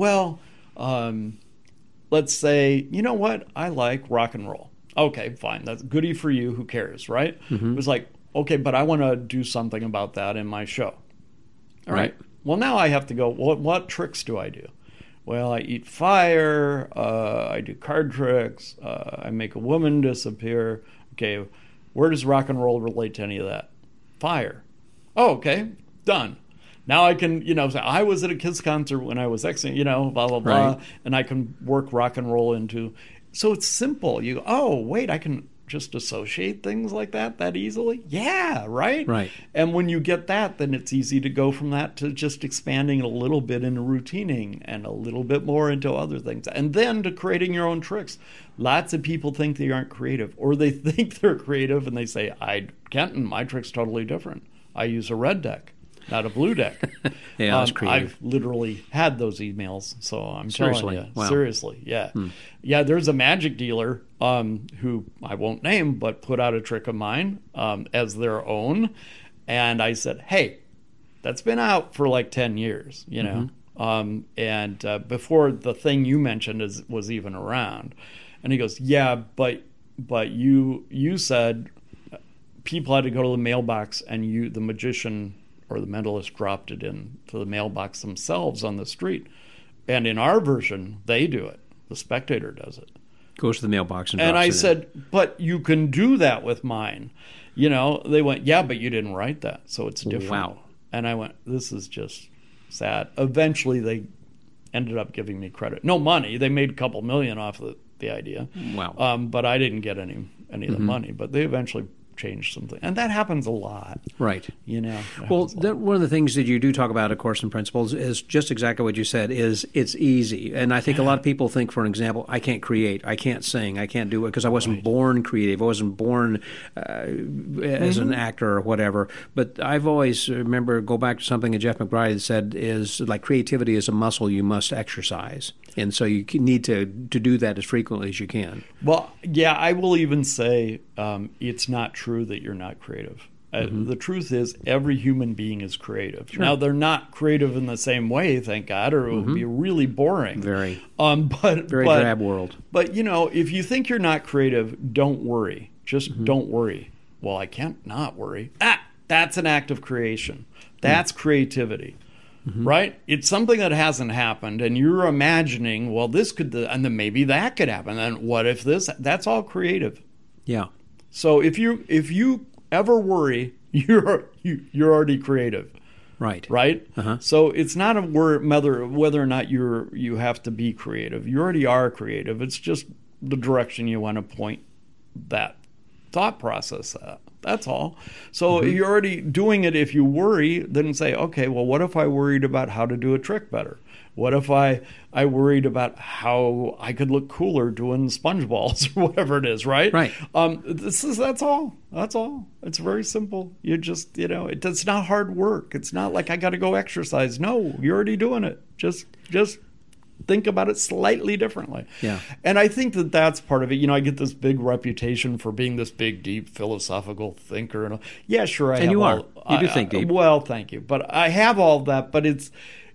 Speaker 3: let's say, you know what, I like rock and roll. Okay, fine. That's goody for you. Who cares, right? It was like, okay, but I want to do something about that in my show. All right. Well, now I have to go, what tricks do I do? Well, I eat fire. I do card tricks. I make a woman disappear. Okay, where does rock and roll relate to any of that? Fire. Oh, okay, done. Now I can, say, I was at a Kiss concert when I was X, blah, blah, blah. And I can work rock and roll into... So it's simple. You go, oh, wait, I can just associate things like that easily? Yeah, right?
Speaker 2: Right.
Speaker 3: And when you get that, then it's easy to go from that to just expanding a little bit into routining and a little bit more into other things. And then to creating your own tricks. Lots of people think they aren't creative, or they think they're creative and they say, Kenton, my trick's totally different. I use a red deck, not a blue deck.
Speaker 2: Yeah, that's creative.
Speaker 3: I've literally had those emails, so I'm telling you.
Speaker 2: Wow.
Speaker 3: Seriously, yeah. Yeah, there's a magic dealer who I won't name, but put out a trick of mine as their own. And I said, hey, that's been out for like 10 years, and before the thing you mentioned was even around. And he goes, yeah, but you said people had to go to the mailbox and the magician or the mentalist dropped it into the mailbox themselves on the street. And in our version, they do it. The spectator does it.
Speaker 2: Goes to the mailbox and
Speaker 3: I
Speaker 2: drops it
Speaker 3: said, but you can do that with mine. They went, yeah, but you didn't write that, so it's different.
Speaker 2: Wow.
Speaker 3: And I went, this is just sad. Eventually, they ended up giving me credit. No money. They made a couple million off the idea.
Speaker 2: Wow.
Speaker 3: But I didn't get any of the money. But they eventually changed something, and that happens a lot.
Speaker 2: Right.
Speaker 3: Well,
Speaker 2: one of the things that you do talk about, of course, in Principles is just exactly what you said, is it's easy. And I think a lot of people think, for example, I can't create, I can't sing, I can't do it because I wasn't born creative. I wasn't born as an actor or whatever. But I've always go back to something that Jeff McBride said is like creativity is a muscle you must exercise. And so you need to do that as frequently as you can.
Speaker 3: Well, yeah, I will even say it's not true that you're not creative. The truth is, every human being is creative. Sure. Now, they're not creative in the same way, thank God, or it would be really boring.
Speaker 2: Very
Speaker 3: Very
Speaker 2: drab world.
Speaker 3: But, if you think you're not creative, don't worry. Just don't worry. Well, I can't not worry. That's an act of creation. That's creativity. Right? It's something that hasn't happened, and you're imagining, well, this could, and then maybe that could happen. And what if this? That's all creative.
Speaker 2: Yeah.
Speaker 3: So if you ever worry, you're already creative.
Speaker 2: Right.
Speaker 3: Right? So it's not a whether or not you have to be creative. You already are creative. It's just the direction you want to point that thought process at. That's all. So you're already doing it. If you worry, then say, okay, well, what if I worried about how to do a trick better? What if I worried about how I could look cooler doing sponge balls or whatever it is, right?
Speaker 2: Right.
Speaker 3: That's all. That's all. It's very simple. You just, it's not hard work. It's not like I got to go exercise. No, you're already doing it. Just think about it slightly differently.
Speaker 2: Yeah.
Speaker 3: And I think that that's part of it. I get this big reputation for being this big, deep philosophical thinker. And yeah, sure, I have.
Speaker 2: And you
Speaker 3: all,
Speaker 2: are. You do think deep.
Speaker 3: Well, thank you. But I have all that. But it's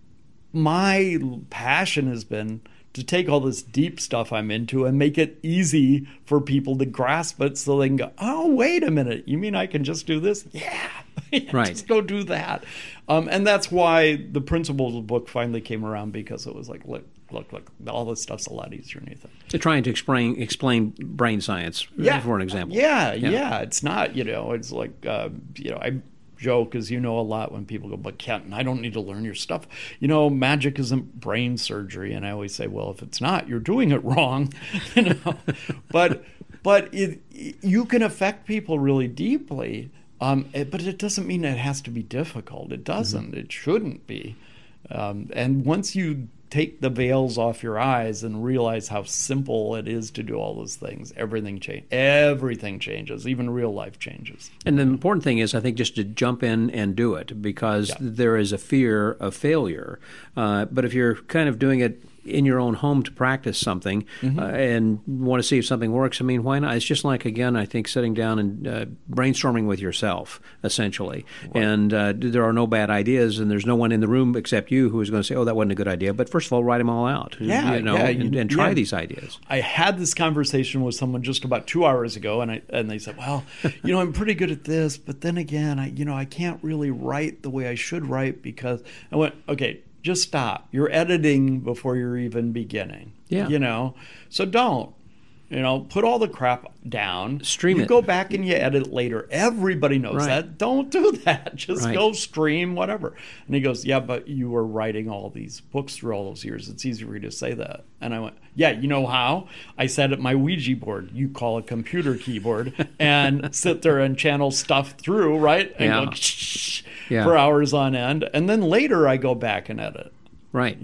Speaker 3: my passion has been to take all this deep stuff I'm into and make it easy for people to grasp it so they can go, oh, wait a minute. You mean I can just do this? Yeah.
Speaker 2: Right.
Speaker 3: Just go do that. And that's why the Principles book finally came around, because it was like, look, all this stuff's a lot easier than you think.
Speaker 2: They're trying to explain brain science, for an example.
Speaker 3: Yeah. It's not, it's like, I joke, as you know, a lot when people go, but Kenton, I don't need to learn your stuff. Magic isn't brain surgery. And I always say, well, if it's not, you're doing it wrong. But you can affect people really deeply. But it doesn't mean it has to be difficult. It doesn't. It shouldn't be. And once you take the veils off your eyes and realize how simple it is to do all those things, everything changes. Even real life changes.
Speaker 2: And the important thing is, I think, just to jump in and do it, because there is a fear of failure. But if you're kind of doing it in your own home to practice something and want to see if something works, why not? It's just like, again, I think sitting down and brainstorming with yourself, essentially. Right. And there are no bad ideas, and there's no one in the room except you who is going to say, oh, that wasn't a good idea. But first of all, write them all out, and try these ideas. I
Speaker 3: had this conversation with someone just about 2 hours ago, and they said, well, I'm pretty good at this, but then again, I can't really write the way I should write, because I went, okay, just stop. You're editing before you're even beginning.
Speaker 2: Yeah.
Speaker 3: So don't. Put all the crap down.
Speaker 2: Stream it.
Speaker 3: You go back and you edit later. Everybody knows that. Don't do that. Just go stream, whatever. And he goes, yeah, but you were writing all these books through all those years. It's easy for you to say that. And I went, yeah, you know how? I sat at my Ouija board. You call a computer keyboard and sit there and channel stuff through, right? And go for hours on end. And then later I go back and edit.
Speaker 2: Right.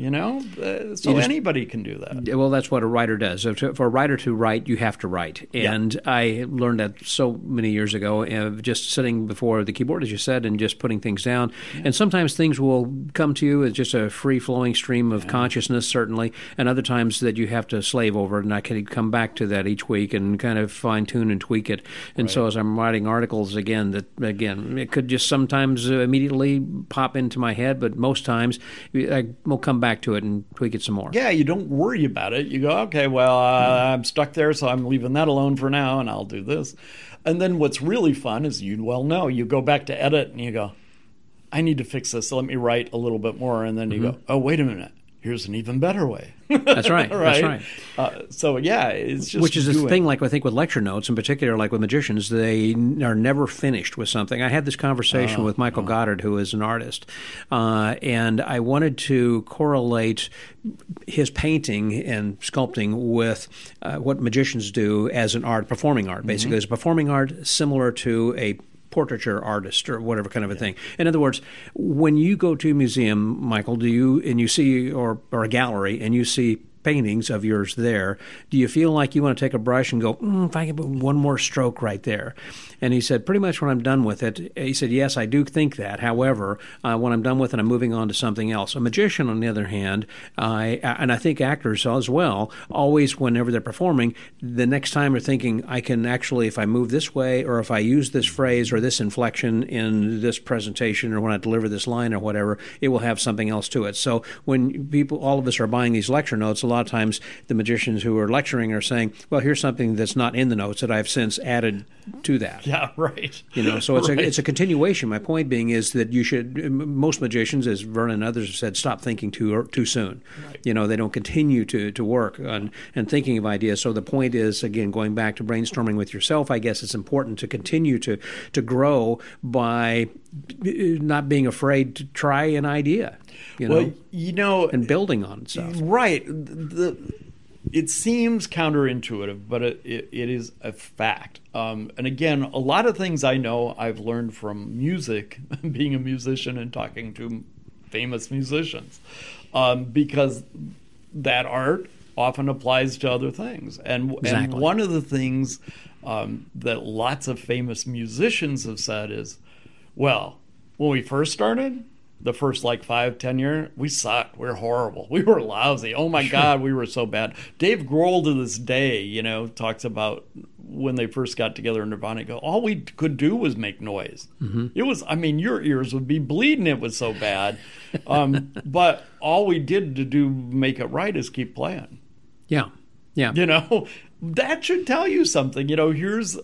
Speaker 3: So anybody can do that.
Speaker 2: Well, that's what a writer does. So for a writer to write, you have to write. And I learned that so many years ago, just sitting before the keyboard, as you said, and just putting things down. And sometimes things will come to you as just a free-flowing stream of consciousness, certainly, and other times that you have to slave over it. And I can come back to that each week and kind of fine-tune and tweak it. And so as I'm writing articles, it could just sometimes immediately pop into my head, but most times we'll come back to it and tweak it some more.
Speaker 3: Yeah, you don't worry about it. You go, okay, well, I'm stuck there, so I'm leaving that alone for now, and I'll do this. And then what's really fun is, you go back to edit, and you go, I need to fix this, so let me write a little bit more. And then you go, oh, wait a minute. Here's an even better way.
Speaker 2: That's right. That's right.
Speaker 3: It's just
Speaker 2: which is the thing. Like I think with lecture notes, in particular, like with magicians, they are never finished with something. I had this conversation with Michael Goddard, who is an artist, and I wanted to correlate his painting and sculpting with what magicians do as an art, performing art. Basically, as a performing art, similar to a portraiture artist or whatever kind of a thing. In other words, when you go to a museum, Michael, you see or a gallery, and you see paintings of yours there, do you feel like you want to take a brush and go, if I could put one more stroke right there? And he said, pretty much when I'm done with it, he said, yes, I do think that. However, when I'm done with it, I'm moving on to something else. A magician, on the other hand, and I think actors as well, always whenever they're performing, the next time they're thinking, I can actually, if I move this way, or if I use this phrase or this inflection in this presentation, or when I deliver this line or whatever, it will have something else to it. So when all of us are buying these lecture notes, a lot of times the magicians who are lecturing are saying, well, here's something that's not in the notes that I've since added to that.
Speaker 3: Yeah, right.
Speaker 2: So it's a continuation. My point being is that you should, most magicians, as Vernon and others have said, stop thinking too soon. Right. They don't continue to work on and thinking of ideas. So the point is, again, going back to brainstorming with yourself, I guess it's important to continue to grow by not being afraid to try an idea, and building on stuff.
Speaker 3: Right. It seems counterintuitive, but it is a fact. And again, a lot of things I know I've learned from music, being a musician and talking to famous musicians, because that art often applies to other things. And one of the things that lots of famous musicians have said is, well, when we first started, the first 5-10 years, we sucked. We were horrible. We were lousy. Oh my God, we were so bad. Dave Grohl to this day, talks about when they first got together in Nirvana. All we could do was make noise. Mm-hmm. It was, your ears would be bleeding. It was so bad. But all we did to make it right is keep playing.
Speaker 2: Yeah. Yeah.
Speaker 3: That should tell you something. Here's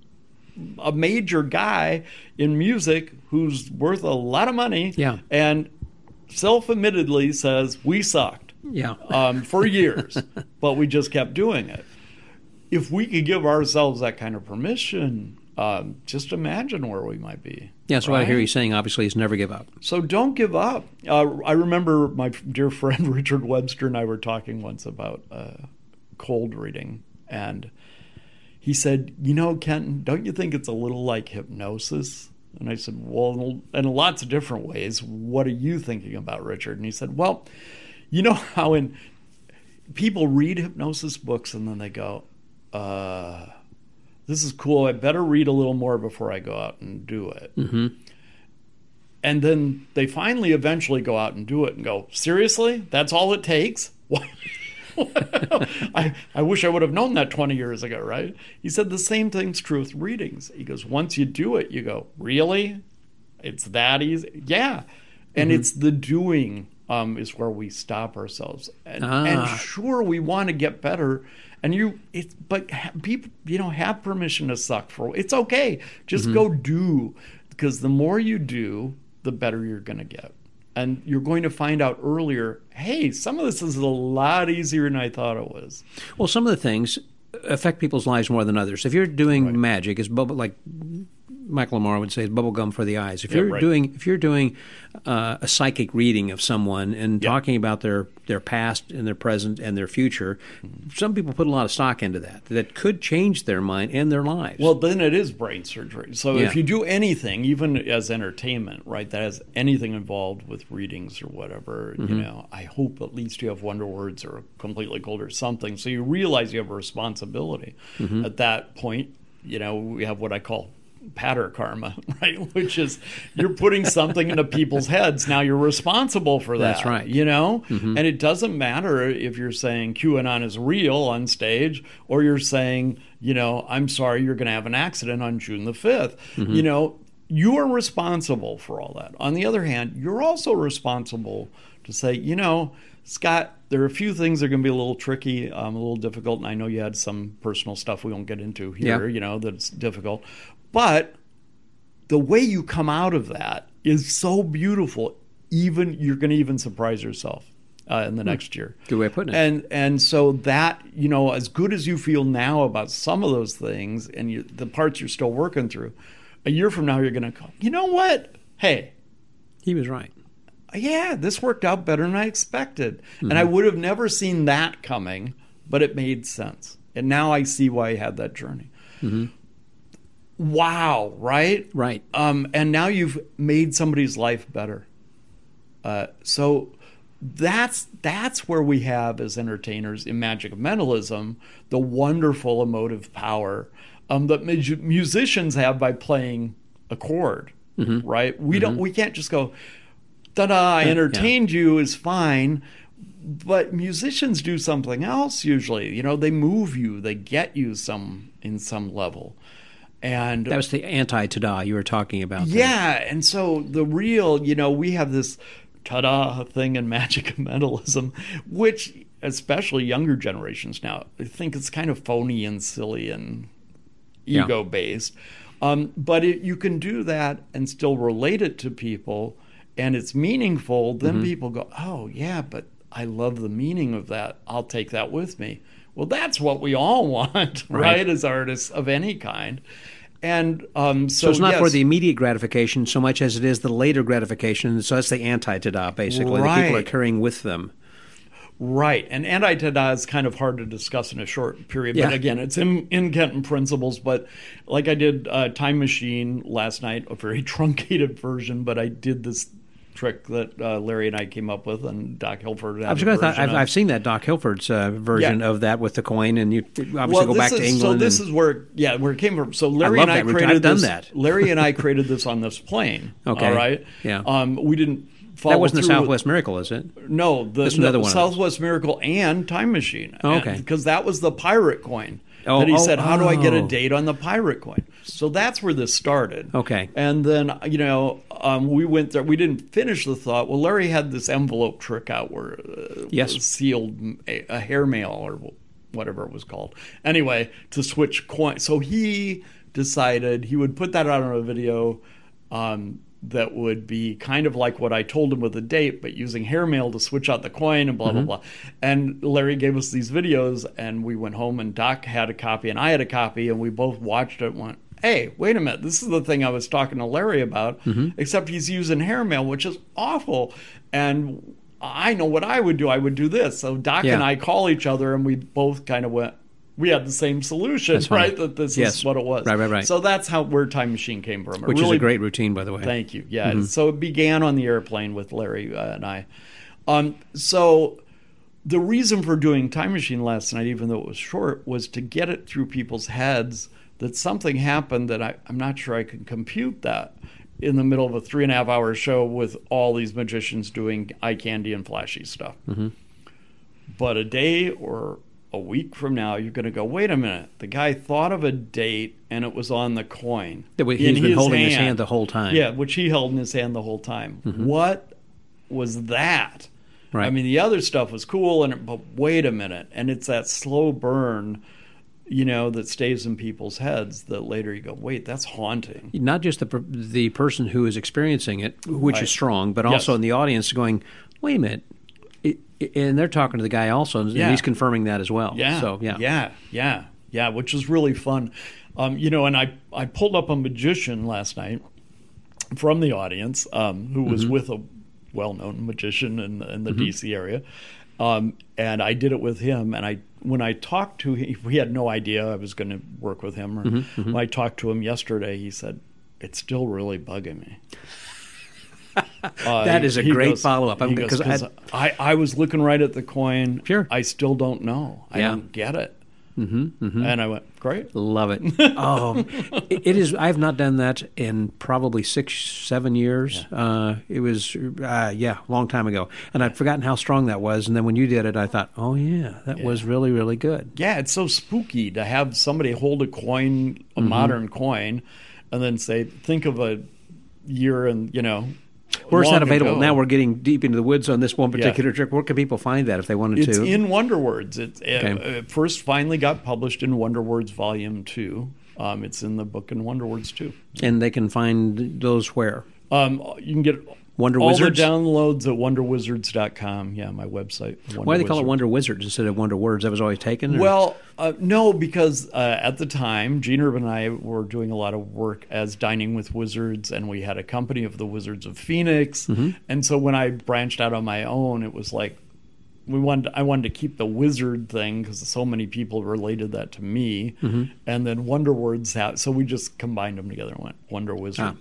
Speaker 3: a major guy in music who's worth a lot of money, and self-admittedly says we sucked for years, but we just kept doing it. If we could give ourselves that kind of permission, just imagine where we might be.
Speaker 2: Yeah, so right? What I hear you saying, obviously, is never give up.
Speaker 3: So don't give up. I remember my dear friend Richard Webster and I were talking once about cold reading, and he said, Kenton, don't you think it's a little like hypnosis? And I said, well, in lots of different ways. What are you thinking about, Richard? And he said, well, how in people read hypnosis books and then they go, this is cool. I better read a little more before I go out and do it. Mm-hmm. And then they finally eventually go out and do it and go, seriously? That's all it takes? What? I wish I would have known that 20 years ago, right? He said the same thing's true with readings. He goes, once you do it, you go, really? It's that easy? Yeah. And it's the doing is where we stop ourselves. And sure, we want to get better. But people, have permission to suck for. It's okay. Just go do, because the more you do, the better you're going to get. And you're going to find out earlier, hey, some of this is a lot easier than I thought it was.
Speaker 2: Well, some of the things affect people's lives more than others. If you're doing magic, it's like Michael Lamar would say, it's bubble gum for the eyes. If you're doing a psychic reading of someone and talking about their past and their present and their future, some people put a lot of stock into that could change their mind and their lives.
Speaker 3: Well, then it is brain surgery. So if you do anything, even as entertainment, right, that has anything involved with readings or whatever, I hope at least you have Wonder Words or Completely Cold or something, so you realize you have a responsibility. At that point, we have what I call patter karma, right? Which is you're putting something into people's heads. Now you're responsible for that.
Speaker 2: That's right.
Speaker 3: And it doesn't matter if you're saying QAnon is real on stage or you're saying, I'm sorry, you're going to have an accident on June the 5th. You are responsible for all that. On the other hand, you're also responsible to say, Scott, there are a few things that are going to be a little tricky, a little difficult, and I know you had some personal stuff we won't get into here, that's difficult. But the way you come out of that is so beautiful. You're going to even surprise yourself in the next year.
Speaker 2: Good way of putting it.
Speaker 3: And so that, as good as you feel now about some of those things and the parts you're still working through, a year from now you're going to go, you know what? Hey,
Speaker 2: he was right.
Speaker 3: Yeah, this worked out better than I expected. And I would have never seen that coming, but it made sense. And now I see why I had that journey. Wow, right?
Speaker 2: Right.
Speaker 3: And now you've made somebody's life better. So that's where we have, as entertainers in Magic of Mentalism, the wonderful emotive power that musicians have by playing a chord, right? We can't just go, ta-da, I entertained you is fine. But musicians do something else usually. You know, they move you, they get you in some level. And
Speaker 2: that was the anti-ta-da you were talking about.
Speaker 3: Yeah, and so the real, we have this ta-da thing in Magic of Mentalism, which especially younger generations now think it's kind of phony and silly and ego-based. But you can do that and still relate it to people, and it's meaningful. Then people go, oh, yeah, but I love the meaning of that. I'll take that with me. Well, that's what we all want, right? As artists of any kind. And so it's
Speaker 2: not for the immediate gratification so much as it is the later gratification. So that's the anti-ta-da, basically, that people are carrying with them.
Speaker 3: Right. And anti-ta-da is kind of hard to discuss in a short period. But again, it's in Kenton Principles. But like I did Time Machine last night, a very truncated version, but I did this trick that Larry and I came up with, and Doc Hilford.
Speaker 2: I've seen that Doc Hilford's version of that with the coin, and you obviously go back to England.
Speaker 3: So this is where it came from. So Larry and I created this. Larry and I created this on this plane.
Speaker 2: Okay.
Speaker 3: All right.
Speaker 2: Yeah.
Speaker 3: We didn't follow
Speaker 2: that wasn't
Speaker 3: through
Speaker 2: the Southwest Miracle, is it?
Speaker 3: No,
Speaker 2: the
Speaker 3: Southwest Miracle and Time Machine.
Speaker 2: Okay.
Speaker 3: Because that was the pirate coin. That he said, how do I get a date on the pirate coin? So that's where this started.
Speaker 2: Okay.
Speaker 3: And then, we went there. We didn't finish the thought. Well, Larry had this envelope trick out where sealed a hair mail or whatever it was called. Anyway, to switch coins. So he decided he would put that out on a video that would be kind of like what I told him with the date, but using hair mail to switch out the coin and blah, blah, blah. And Larry gave us these videos, and we went home, and Doc had a copy, and I had a copy, and we both watched it and went, hey, wait a minute, this is the thing I was talking to Larry about, except he's using hair mail, which is awful. And I know what I would do. I would do this. So Doc and I call each other, and we both kind of went, we had the same solution, right? That this is what it was.
Speaker 2: Right.
Speaker 3: So that's where Time Machine came from.
Speaker 2: Which is a great routine, by the way.
Speaker 3: Thank you. Yeah. So it began on the airplane with Larry and I. So the reason for doing Time Machine last night, even though it was short, was to get it through people's heads that something happened that I'm not sure I can compute that in the middle of a 3.5-hour show with all these magicians doing eye candy and flashy stuff. But a day or a week from now, you're going to go, wait a minute, the guy thought of a date and it was on the coin.
Speaker 2: He's been holding his hand the whole time.
Speaker 3: Yeah, which he held in his hand the whole time. What was that?
Speaker 2: Right.
Speaker 3: I mean, the other stuff was cool, but wait a minute. And it's that slow burn, that stays in people's heads that later you go, wait, that's haunting.
Speaker 2: Not just the person who is experiencing it, which is strong, but also in the audience going, wait a minute. And they're talking to the guy also, and he's confirming that as well.
Speaker 3: Yeah.
Speaker 2: So,
Speaker 3: yeah, which is really fun. And I pulled up a magician last night from the audience who was with a well-known magician in the D.C. area. And I did it with him. And when I talked to him, he had no idea I was going to work with him. When I talked to him yesterday, he said, it's still really bugging me.
Speaker 2: That is a great follow-up.
Speaker 3: Because I was looking right at the coin.
Speaker 2: Sure.
Speaker 3: I still don't know. I don't get it. And I went, great.
Speaker 2: Love it. It is. I have not done that in probably 6-7 years. It was, a long time ago. And I'd forgotten how strong that was. And then when you did it, I thought, oh, yeah, that was really, really good.
Speaker 3: Yeah, it's so spooky to have somebody hold a coin, a modern coin, and then say, think of a year and,
Speaker 2: Where's that available? Now we're getting deep into the woods on this one particular trick. Where can people find that if they wanted to?
Speaker 3: It's in Wonderwords. It first finally got published in Wonderwords Volume 2. It's in the book in Wonderwords 2.
Speaker 2: And they can find those where?
Speaker 3: You can get
Speaker 2: Wonder
Speaker 3: all
Speaker 2: Wizards?
Speaker 3: the downloads at wonderwizards.com. Yeah, my website.
Speaker 2: Why do they call it Wonder Wizards instead of Wonder Words? That was always taken? Or?
Speaker 3: Well, no, because at the time, Gene Urban and I were doing a lot of work as Dining with Wizards, and we had a company of the Wizards of Phoenix. And so when I branched out on my own, it was like I wanted to keep the wizard thing because so many people related that to me. And then Wonder Words, so we just combined them together and went Wonder Wizards.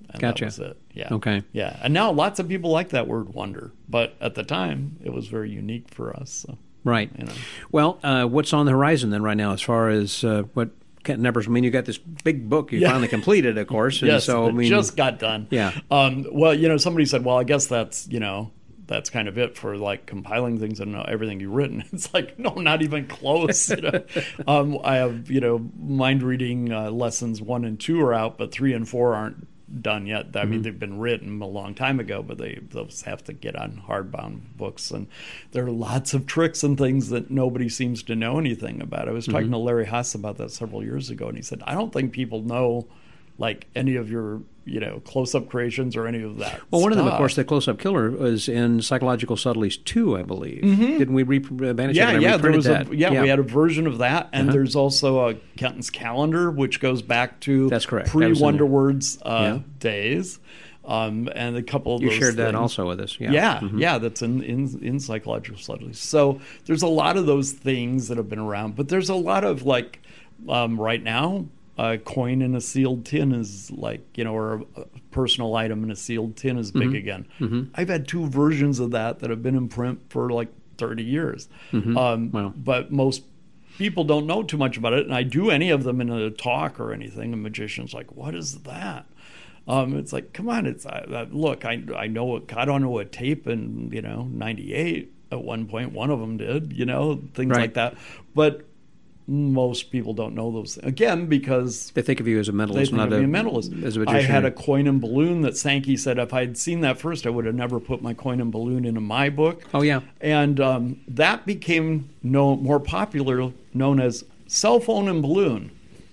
Speaker 3: And
Speaker 2: Gotcha.
Speaker 3: That was it. Yeah.
Speaker 2: Okay.
Speaker 3: Yeah. And now lots of people like that word wonder, but at the time it was very unique for us. So,
Speaker 2: Right.
Speaker 3: you know.
Speaker 2: Well, what's on the horizon then right now as far as what numbers? I mean, you got this big book you finally completed, of course. And
Speaker 3: Yes,
Speaker 2: so, I
Speaker 3: it
Speaker 2: mean,
Speaker 3: just got done.
Speaker 2: Yeah.
Speaker 3: Well, you know, somebody said, well, I guess that's, you know, that's kind of it for like compiling things and everything you've written. It's like, no, not even close. You know? I have, you know, mind reading lessons 1 and 2 are out, but 3 and 4 aren't done yet. I mean, they've been written a long time ago, but those have to get on hardbound books. And there are lots of tricks and things that nobody seems to know anything about. I was talking to Larry Haas about that several years ago, and he said, I don't think people know like any of your, you know, close-up creations or any of that.
Speaker 2: Well, one of them, of
Speaker 3: stuff.
Speaker 2: course, the close-up killer was in Psychological Subtleties 2, I believe. Didn't we manage
Speaker 3: Yeah,
Speaker 2: to
Speaker 3: there was
Speaker 2: that?
Speaker 3: we had a version of that, and there's also a Kenton's Calendar, which goes back to
Speaker 2: That's correct. That was in
Speaker 3: pre-Wonder
Speaker 2: there.
Speaker 3: Words days, and a couple of
Speaker 2: You
Speaker 3: those
Speaker 2: shared that
Speaker 3: things.
Speaker 2: also with us. Yeah.
Speaker 3: Yeah, that's in Psychological Subtleties. So there's a lot of those things that have been around, but there's a lot of like right now. A coin in a sealed tin is like, you know, or a personal item in a sealed tin is big again. I've had 2 versions of that have been in print for like 30 years.
Speaker 2: Wow.
Speaker 3: But most people don't know too much about it. And I do any of them in a talk or anything. A magician's like, what is that? It's like, come on, look, I know, I don't know a tape in, you know, 98 at one point, one of them did, you know, things
Speaker 2: Right.
Speaker 3: like that. But most people don't know those again because
Speaker 2: They think of you as a
Speaker 3: they
Speaker 2: mentalist,
Speaker 3: think
Speaker 2: not
Speaker 3: of me a mentalist.
Speaker 2: as a
Speaker 3: I
Speaker 2: magician.
Speaker 3: had a coin and balloon that Sankey said if I'd seen that first, I would have never put my coin and balloon into my book.
Speaker 2: Oh, yeah.
Speaker 3: And that became more popular, known as cell phone and balloon.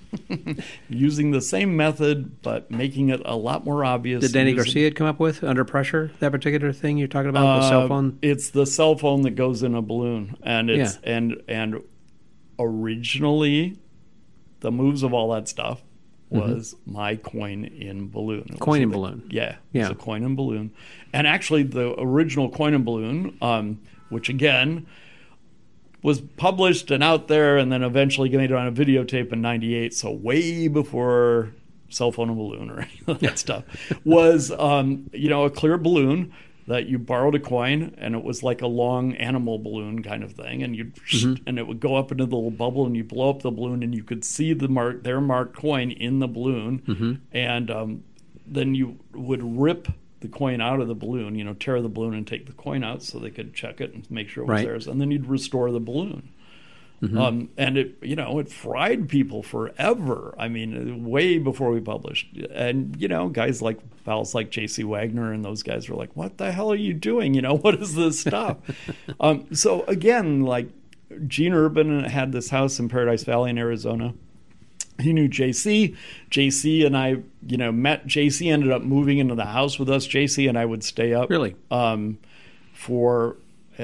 Speaker 3: Using the same method, but making it a lot more obvious.
Speaker 2: Did Danny
Speaker 3: using-
Speaker 2: Garcia come up with Under Pressure, that particular thing you're talking about, the cell phone?
Speaker 3: It's the cell phone that goes in a balloon, and it's and originally, the moves of all that stuff was my coin in balloon. It
Speaker 2: Coin
Speaker 3: was
Speaker 2: in
Speaker 3: the-
Speaker 2: balloon.
Speaker 3: Yeah, it
Speaker 2: Yeah.
Speaker 3: was a coin in balloon, and actually the original coin in balloon, which again was published and out there, and then eventually made it on a videotape in '98. So way before cell phone and balloon or any of that stuff, was you know, a clear balloon that you borrowed a coin, and it was like a long animal balloon kind of thing, and you and it would go up into the little bubble, and you blow up the balloon, and you could see their marked coin in the balloon, and then you would rip the coin out of the balloon, you know, tear the balloon and take the coin out so they could check it and make sure it was
Speaker 2: Right.
Speaker 3: theirs, and then you'd restore the balloon. And it, you know, it fried people forever. I mean, way before we published. And, you know, pals like J.C. Wagner and those guys were like, what the hell are you doing? You know, what is this stuff? So again, like Gene Urban had this house in Paradise Valley in Arizona. He knew JC. JC and I, you know, met. JC ended up moving into the house with us. JC and I would stay up.
Speaker 2: Really?
Speaker 3: For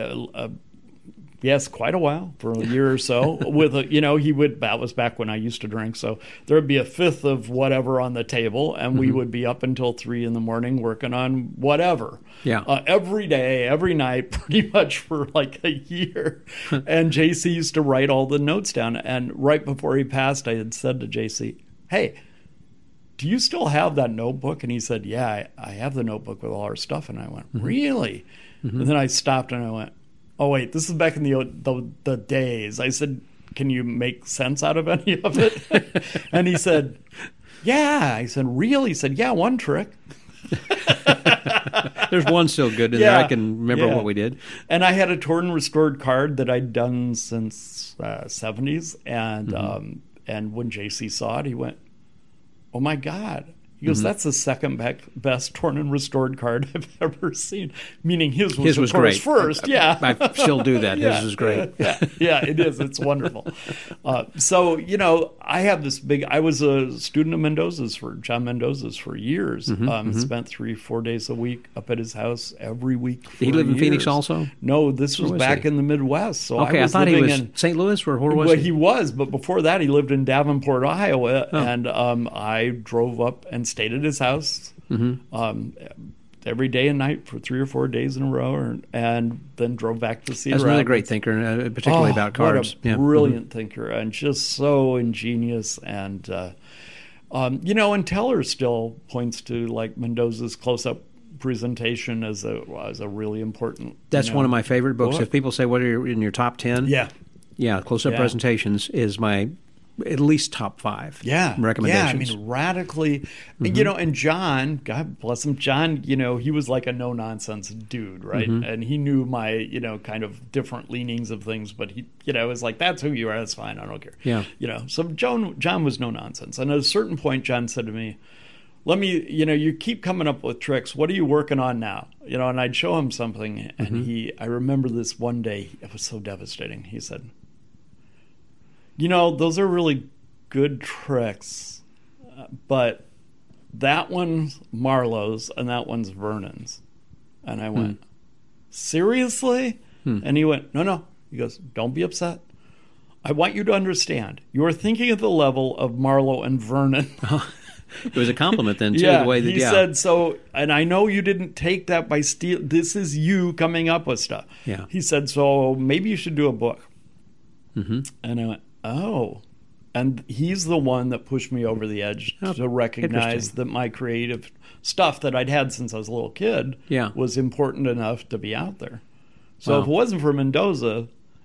Speaker 3: yes, quite a while, for a year or so. With a, you know, that was back when I used to drink. So there would be a fifth of whatever on the table, and we would be up until 3 a.m. working on whatever.
Speaker 2: Yeah.
Speaker 3: Every day, every night, pretty much for like a year. And JC used to write all the notes down. And right before he passed, I had said to JC, hey, do you still have that notebook? And he said, yeah, I have the notebook with all our stuff. And I went, really? And then I stopped and I went, oh, wait, this is back in the days. I said, can you make sense out of any of it? And he said, yeah. I said, really? He said, yeah, one trick.
Speaker 2: There's one still good in there. I can remember
Speaker 3: yeah.
Speaker 2: what we did.
Speaker 3: And I had a torn and restored card that I'd done since 70s. And when JC saw it, he went, oh, my God. He goes, that's the second best torn and restored card I've ever seen. Meaning his was of course,
Speaker 2: great.
Speaker 3: first. Yeah.
Speaker 2: I still do that. His is great.
Speaker 3: Yeah, it is. It's wonderful. So, you know, I have this I was a student of John Mendoza's for years. Spent 3-4 days a week up at his house every week.
Speaker 2: Did he live in Phoenix
Speaker 3: years.
Speaker 2: also?
Speaker 3: No, this was
Speaker 2: was
Speaker 3: back
Speaker 2: he?
Speaker 3: in the Midwest. So
Speaker 2: Okay, I
Speaker 3: was
Speaker 2: thought he
Speaker 3: living
Speaker 2: was
Speaker 3: in
Speaker 2: St. Louis, or where was
Speaker 3: well,
Speaker 2: he?
Speaker 3: he was, but before that, he lived in Davenport, Iowa, and I drove up and stayed at his house every day and night for 3 or 4 days in a row, and then drove back to Cedar
Speaker 2: That's another
Speaker 3: Rapids.
Speaker 2: great thinker, particularly about cards.
Speaker 3: What a brilliant thinker, and just so ingenious, and And Teller still points to like Mendoza's close-up presentation as a really important.
Speaker 2: That's one of my favorite books.
Speaker 3: book.
Speaker 2: If people say what are in your top 10,
Speaker 3: Yeah.
Speaker 2: Close-up
Speaker 3: Yeah.
Speaker 2: presentations is my at least top 5 recommendations.
Speaker 3: Yeah, I mean, radically, and John, God bless him, John, he was like a no-nonsense dude, right? And he knew my, kind of different leanings of things, but he, was like, that's who you are, that's fine, I don't care.
Speaker 2: Yeah.
Speaker 3: So John was no nonsense. And at a certain point, John said to me, let me, you keep coming up with tricks. What are you working on now? And I'd show him something, and I remember this one day, it was so devastating. He said, those are really good tricks, but that one's Marlowe's and that one's Vernon's. And I went, seriously? And he went, no. He goes, don't be upset. I want you to understand. You are thinking at the level of Marlowe and Vernon.
Speaker 2: It was a compliment then, too,
Speaker 3: Yeah,
Speaker 2: the way that,
Speaker 3: he said so, and I know you didn't take that by steal. This is you coming up with stuff.
Speaker 2: Yeah.
Speaker 3: He said, so maybe you should do a book. And I went, oh. And he's the one that pushed me over the edge to recognize
Speaker 2: interesting.
Speaker 3: that my creative stuff that I'd had since I was a little kid was important enough to be out there. So if it wasn't for Mendoza,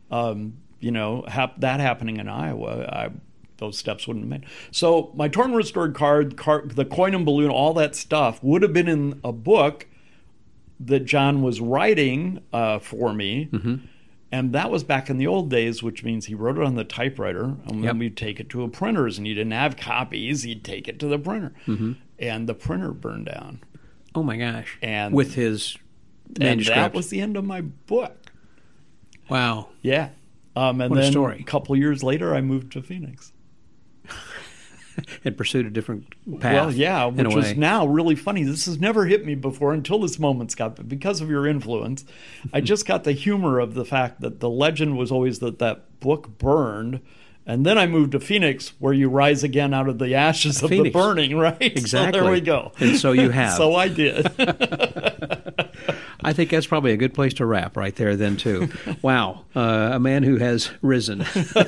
Speaker 3: that happening in Iowa, those steps wouldn't have made. So my Torn and Restored card, the coin and balloon, all that stuff would have been in a book that John was writing for me. And that was back in the old days, which means he wrote it on the typewriter, and then we'd take it to a printer's, and he didn't have copies. He'd take it to the printer. And the printer burned down.
Speaker 2: Oh, my gosh.
Speaker 3: And
Speaker 2: with his manuscript.
Speaker 3: And that was the end of my book.
Speaker 2: Wow.
Speaker 3: Yeah. And
Speaker 2: What
Speaker 3: then
Speaker 2: a story.
Speaker 3: a couple years later, I moved to Phoenix.
Speaker 2: Had pursued a different path.
Speaker 3: Well, yeah,
Speaker 2: in a
Speaker 3: which
Speaker 2: way.
Speaker 3: is now really funny. This has never hit me before until this moment, Scott. But because of your influence, I just got the humor of the fact that the legend was always that book burned. And then I moved to Phoenix, where you rise again out of the ashes of the
Speaker 2: Phoenix.
Speaker 3: burning, right?
Speaker 2: Exactly.
Speaker 3: So there we go.
Speaker 2: And so you have.
Speaker 3: So I did.
Speaker 2: I think that's probably a good place to wrap right there then, too. Wow. A man who has risen.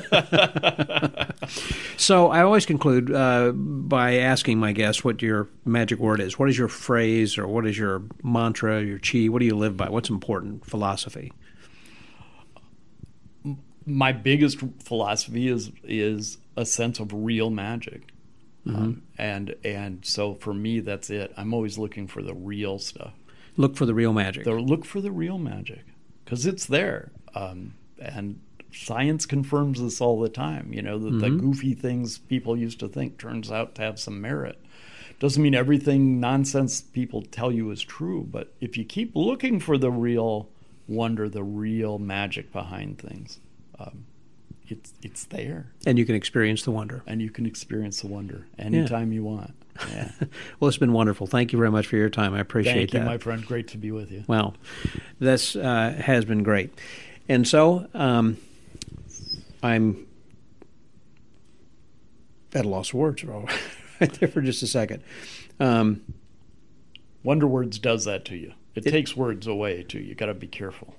Speaker 2: So I always conclude by asking my guests what your magic word is. What is your phrase, or what is your mantra, your chi? What do you live by? What's important philosophy?
Speaker 3: My biggest philosophy is a sense of real magic. And so for me, that's it. I'm always looking for the real stuff.
Speaker 2: Look for the real magic.
Speaker 3: Look for the real magic, because it's there. And science confirms this all the time. That the goofy things people used to think turns out to have some merit. Doesn't mean everything nonsense people tell you is true, but if you keep looking for the real wonder, the real magic behind things, it's there.
Speaker 2: And you can experience the wonder.
Speaker 3: And you can experience the wonder anytime you want. Yeah.
Speaker 2: Well, it's been wonderful. Thank you very much for your time. I appreciate
Speaker 3: Thank you,
Speaker 2: that.
Speaker 3: my friend. Great to be with you.
Speaker 2: Well, this has been great. And so I'm at a loss of words right there for just a second.
Speaker 3: Wonder Words does that to you. It takes words away, too. You got to be careful.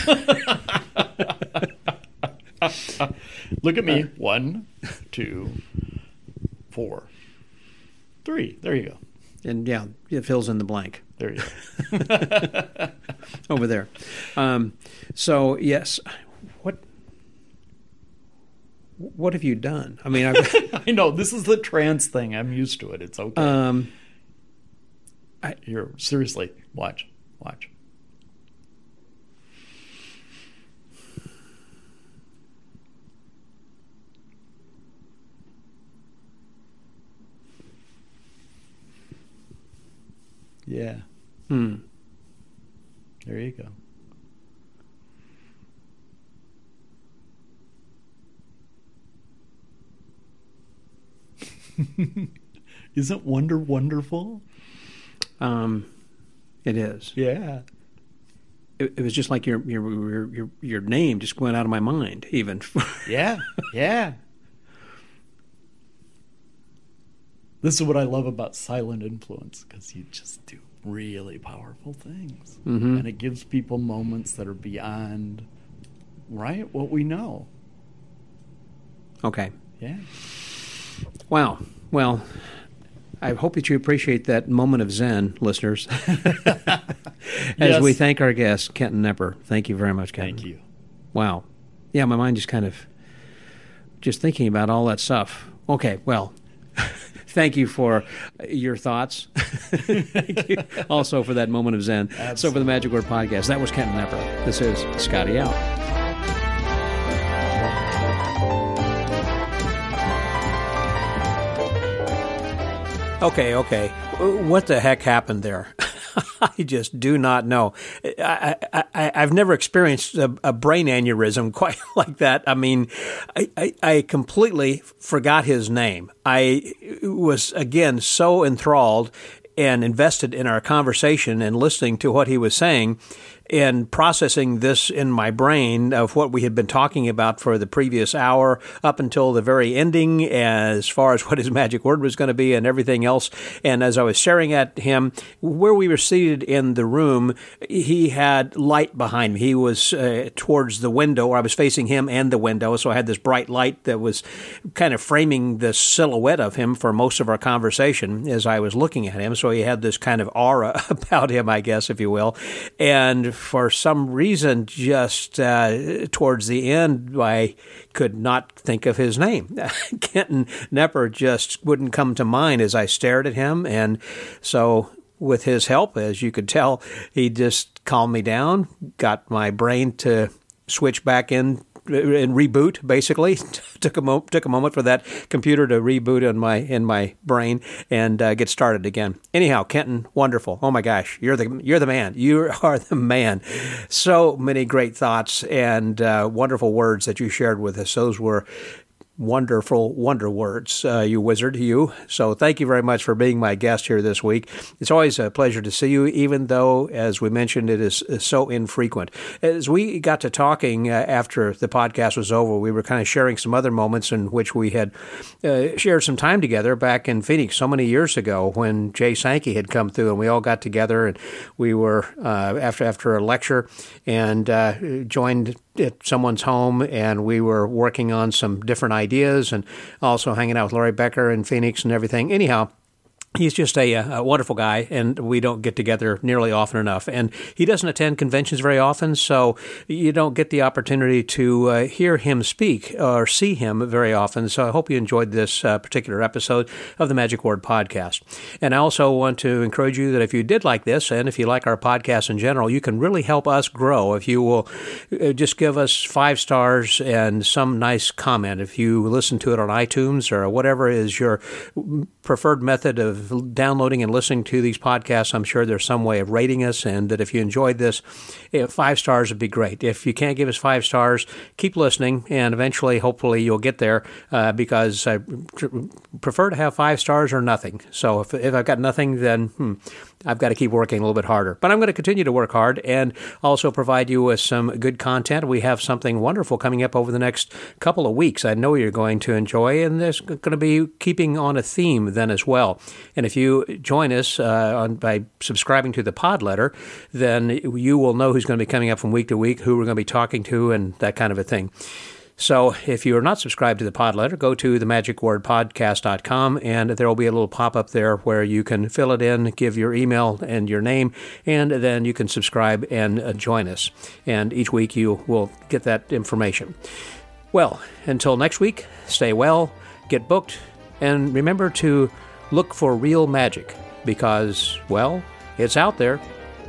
Speaker 3: Look at me. 1, 2, 4, 3. There you go.
Speaker 2: And yeah, it fills in the blank.
Speaker 3: There you go.
Speaker 2: Over there. So, yes, what have you done? I mean,
Speaker 3: I know. This is the trance thing. I'm used to it. It's okay. Here, seriously, watch. Yeah. There you go. Isn't wonder wonderful?
Speaker 2: It is.
Speaker 3: Yeah.
Speaker 2: It was just like your name just went out of my mind, even.
Speaker 3: Yeah. This is what I love about silent influence, because you just do really powerful things. And it gives people moments that are beyond, right, what we know.
Speaker 2: Okay.
Speaker 3: Yeah.
Speaker 2: Wow. Well, I hope that you appreciate that moment of zen, listeners, as
Speaker 3: Yes.
Speaker 2: we thank our guest, Kenton Knepper. Thank you very much, Kenton.
Speaker 3: Thank you.
Speaker 2: Wow. Yeah, my mind just kind of just thinking about all that stuff. Okay, well, thank you for your thoughts. Thank you also for that moment of zen.
Speaker 3: Absolutely.
Speaker 2: So for the Magic Word Podcast, that was Kenton Knepper. This is Scotty out. Okay. What the heck happened there? I just do not know. I've never experienced a brain aneurysm quite like that. I mean, I completely forgot his name. I was, again, so enthralled and invested in our conversation and listening to what he was saying and processing this in my brain of what we had been talking about for the previous hour up until the very ending as far as what his magic word was going to be and everything else. And as I was staring at him, where we were seated in the room, he had light behind me. He was towards the window, or I was facing him and the window, so I had this bright light that was kind of framing the silhouette of him for most of our conversation as I was looking at him. So he had this kind of aura about him, I guess, if you will. And for some reason, just towards the end, I could not think of his name. Kenton Knepper just wouldn't come to mind as I stared at him. And so with his help, as you could tell, he just calmed me down, got my brain to switch back in and reboot, basically. took a moment for that computer to reboot in my brain and get started again. Anyhow, Kenton, wonderful. Oh my gosh, you're the man. You are the man. So many great thoughts and wonderful words that you shared with us. Those were wonderful wonder words, you wizard, you. So thank you very much for being my guest here this week. It's always a pleasure to see you, even though, as we mentioned, it is so infrequent. As we got to talking after the podcast was over, we were kind of sharing some other moments in which we had shared some time together back in Phoenix so many years ago when Jay Sankey had come through, and we all got together, and we were after a lecture and joined at someone's home, and we were working on some different ideas and also hanging out with Laurie Becker in Phoenix and everything. Anyhow, he's just a wonderful guy, and we don't get together nearly often enough. And he doesn't attend conventions very often, so you don't get the opportunity to hear him speak or see him very often. So I hope you enjoyed this particular episode of the Magic Word Podcast. And I also want to encourage you that if you did like this, and if you like our podcast in general, you can really help us grow if you will just give us 5 stars and some nice comment. If you listen to it on iTunes or whatever is your preferred method of downloading and listening to these podcasts, I'm sure there's some way of rating us, and that if you enjoyed this, 5 stars would be great. If you can't give us 5 stars, keep listening, and eventually, hopefully, you'll get there, because I prefer to have 5 stars or nothing. So if I've got nothing, then I've got to keep working a little bit harder. But I'm going to continue to work hard and also provide you with some good content. We have something wonderful coming up over the next couple of weeks I know you're going to enjoy, and there's going to be keeping on a theme then as well. And if you join us by subscribing to the pod letter, then you will know who's going to be coming up from week to week, who we're going to be talking to, and that kind of a thing. So if you are not subscribed to the pod letter, go to themagicwordpodcast.com, and there will be a little pop-up there where you can fill it in, give your email and your name, and then you can subscribe and join us. And each week you will get that information. Well, until next week, stay well, get booked, and remember to look for real magic because, well, it's out there.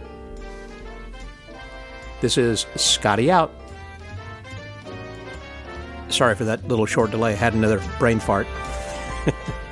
Speaker 2: This is Scotty out. Sorry for that little short delay. I had another brain fart.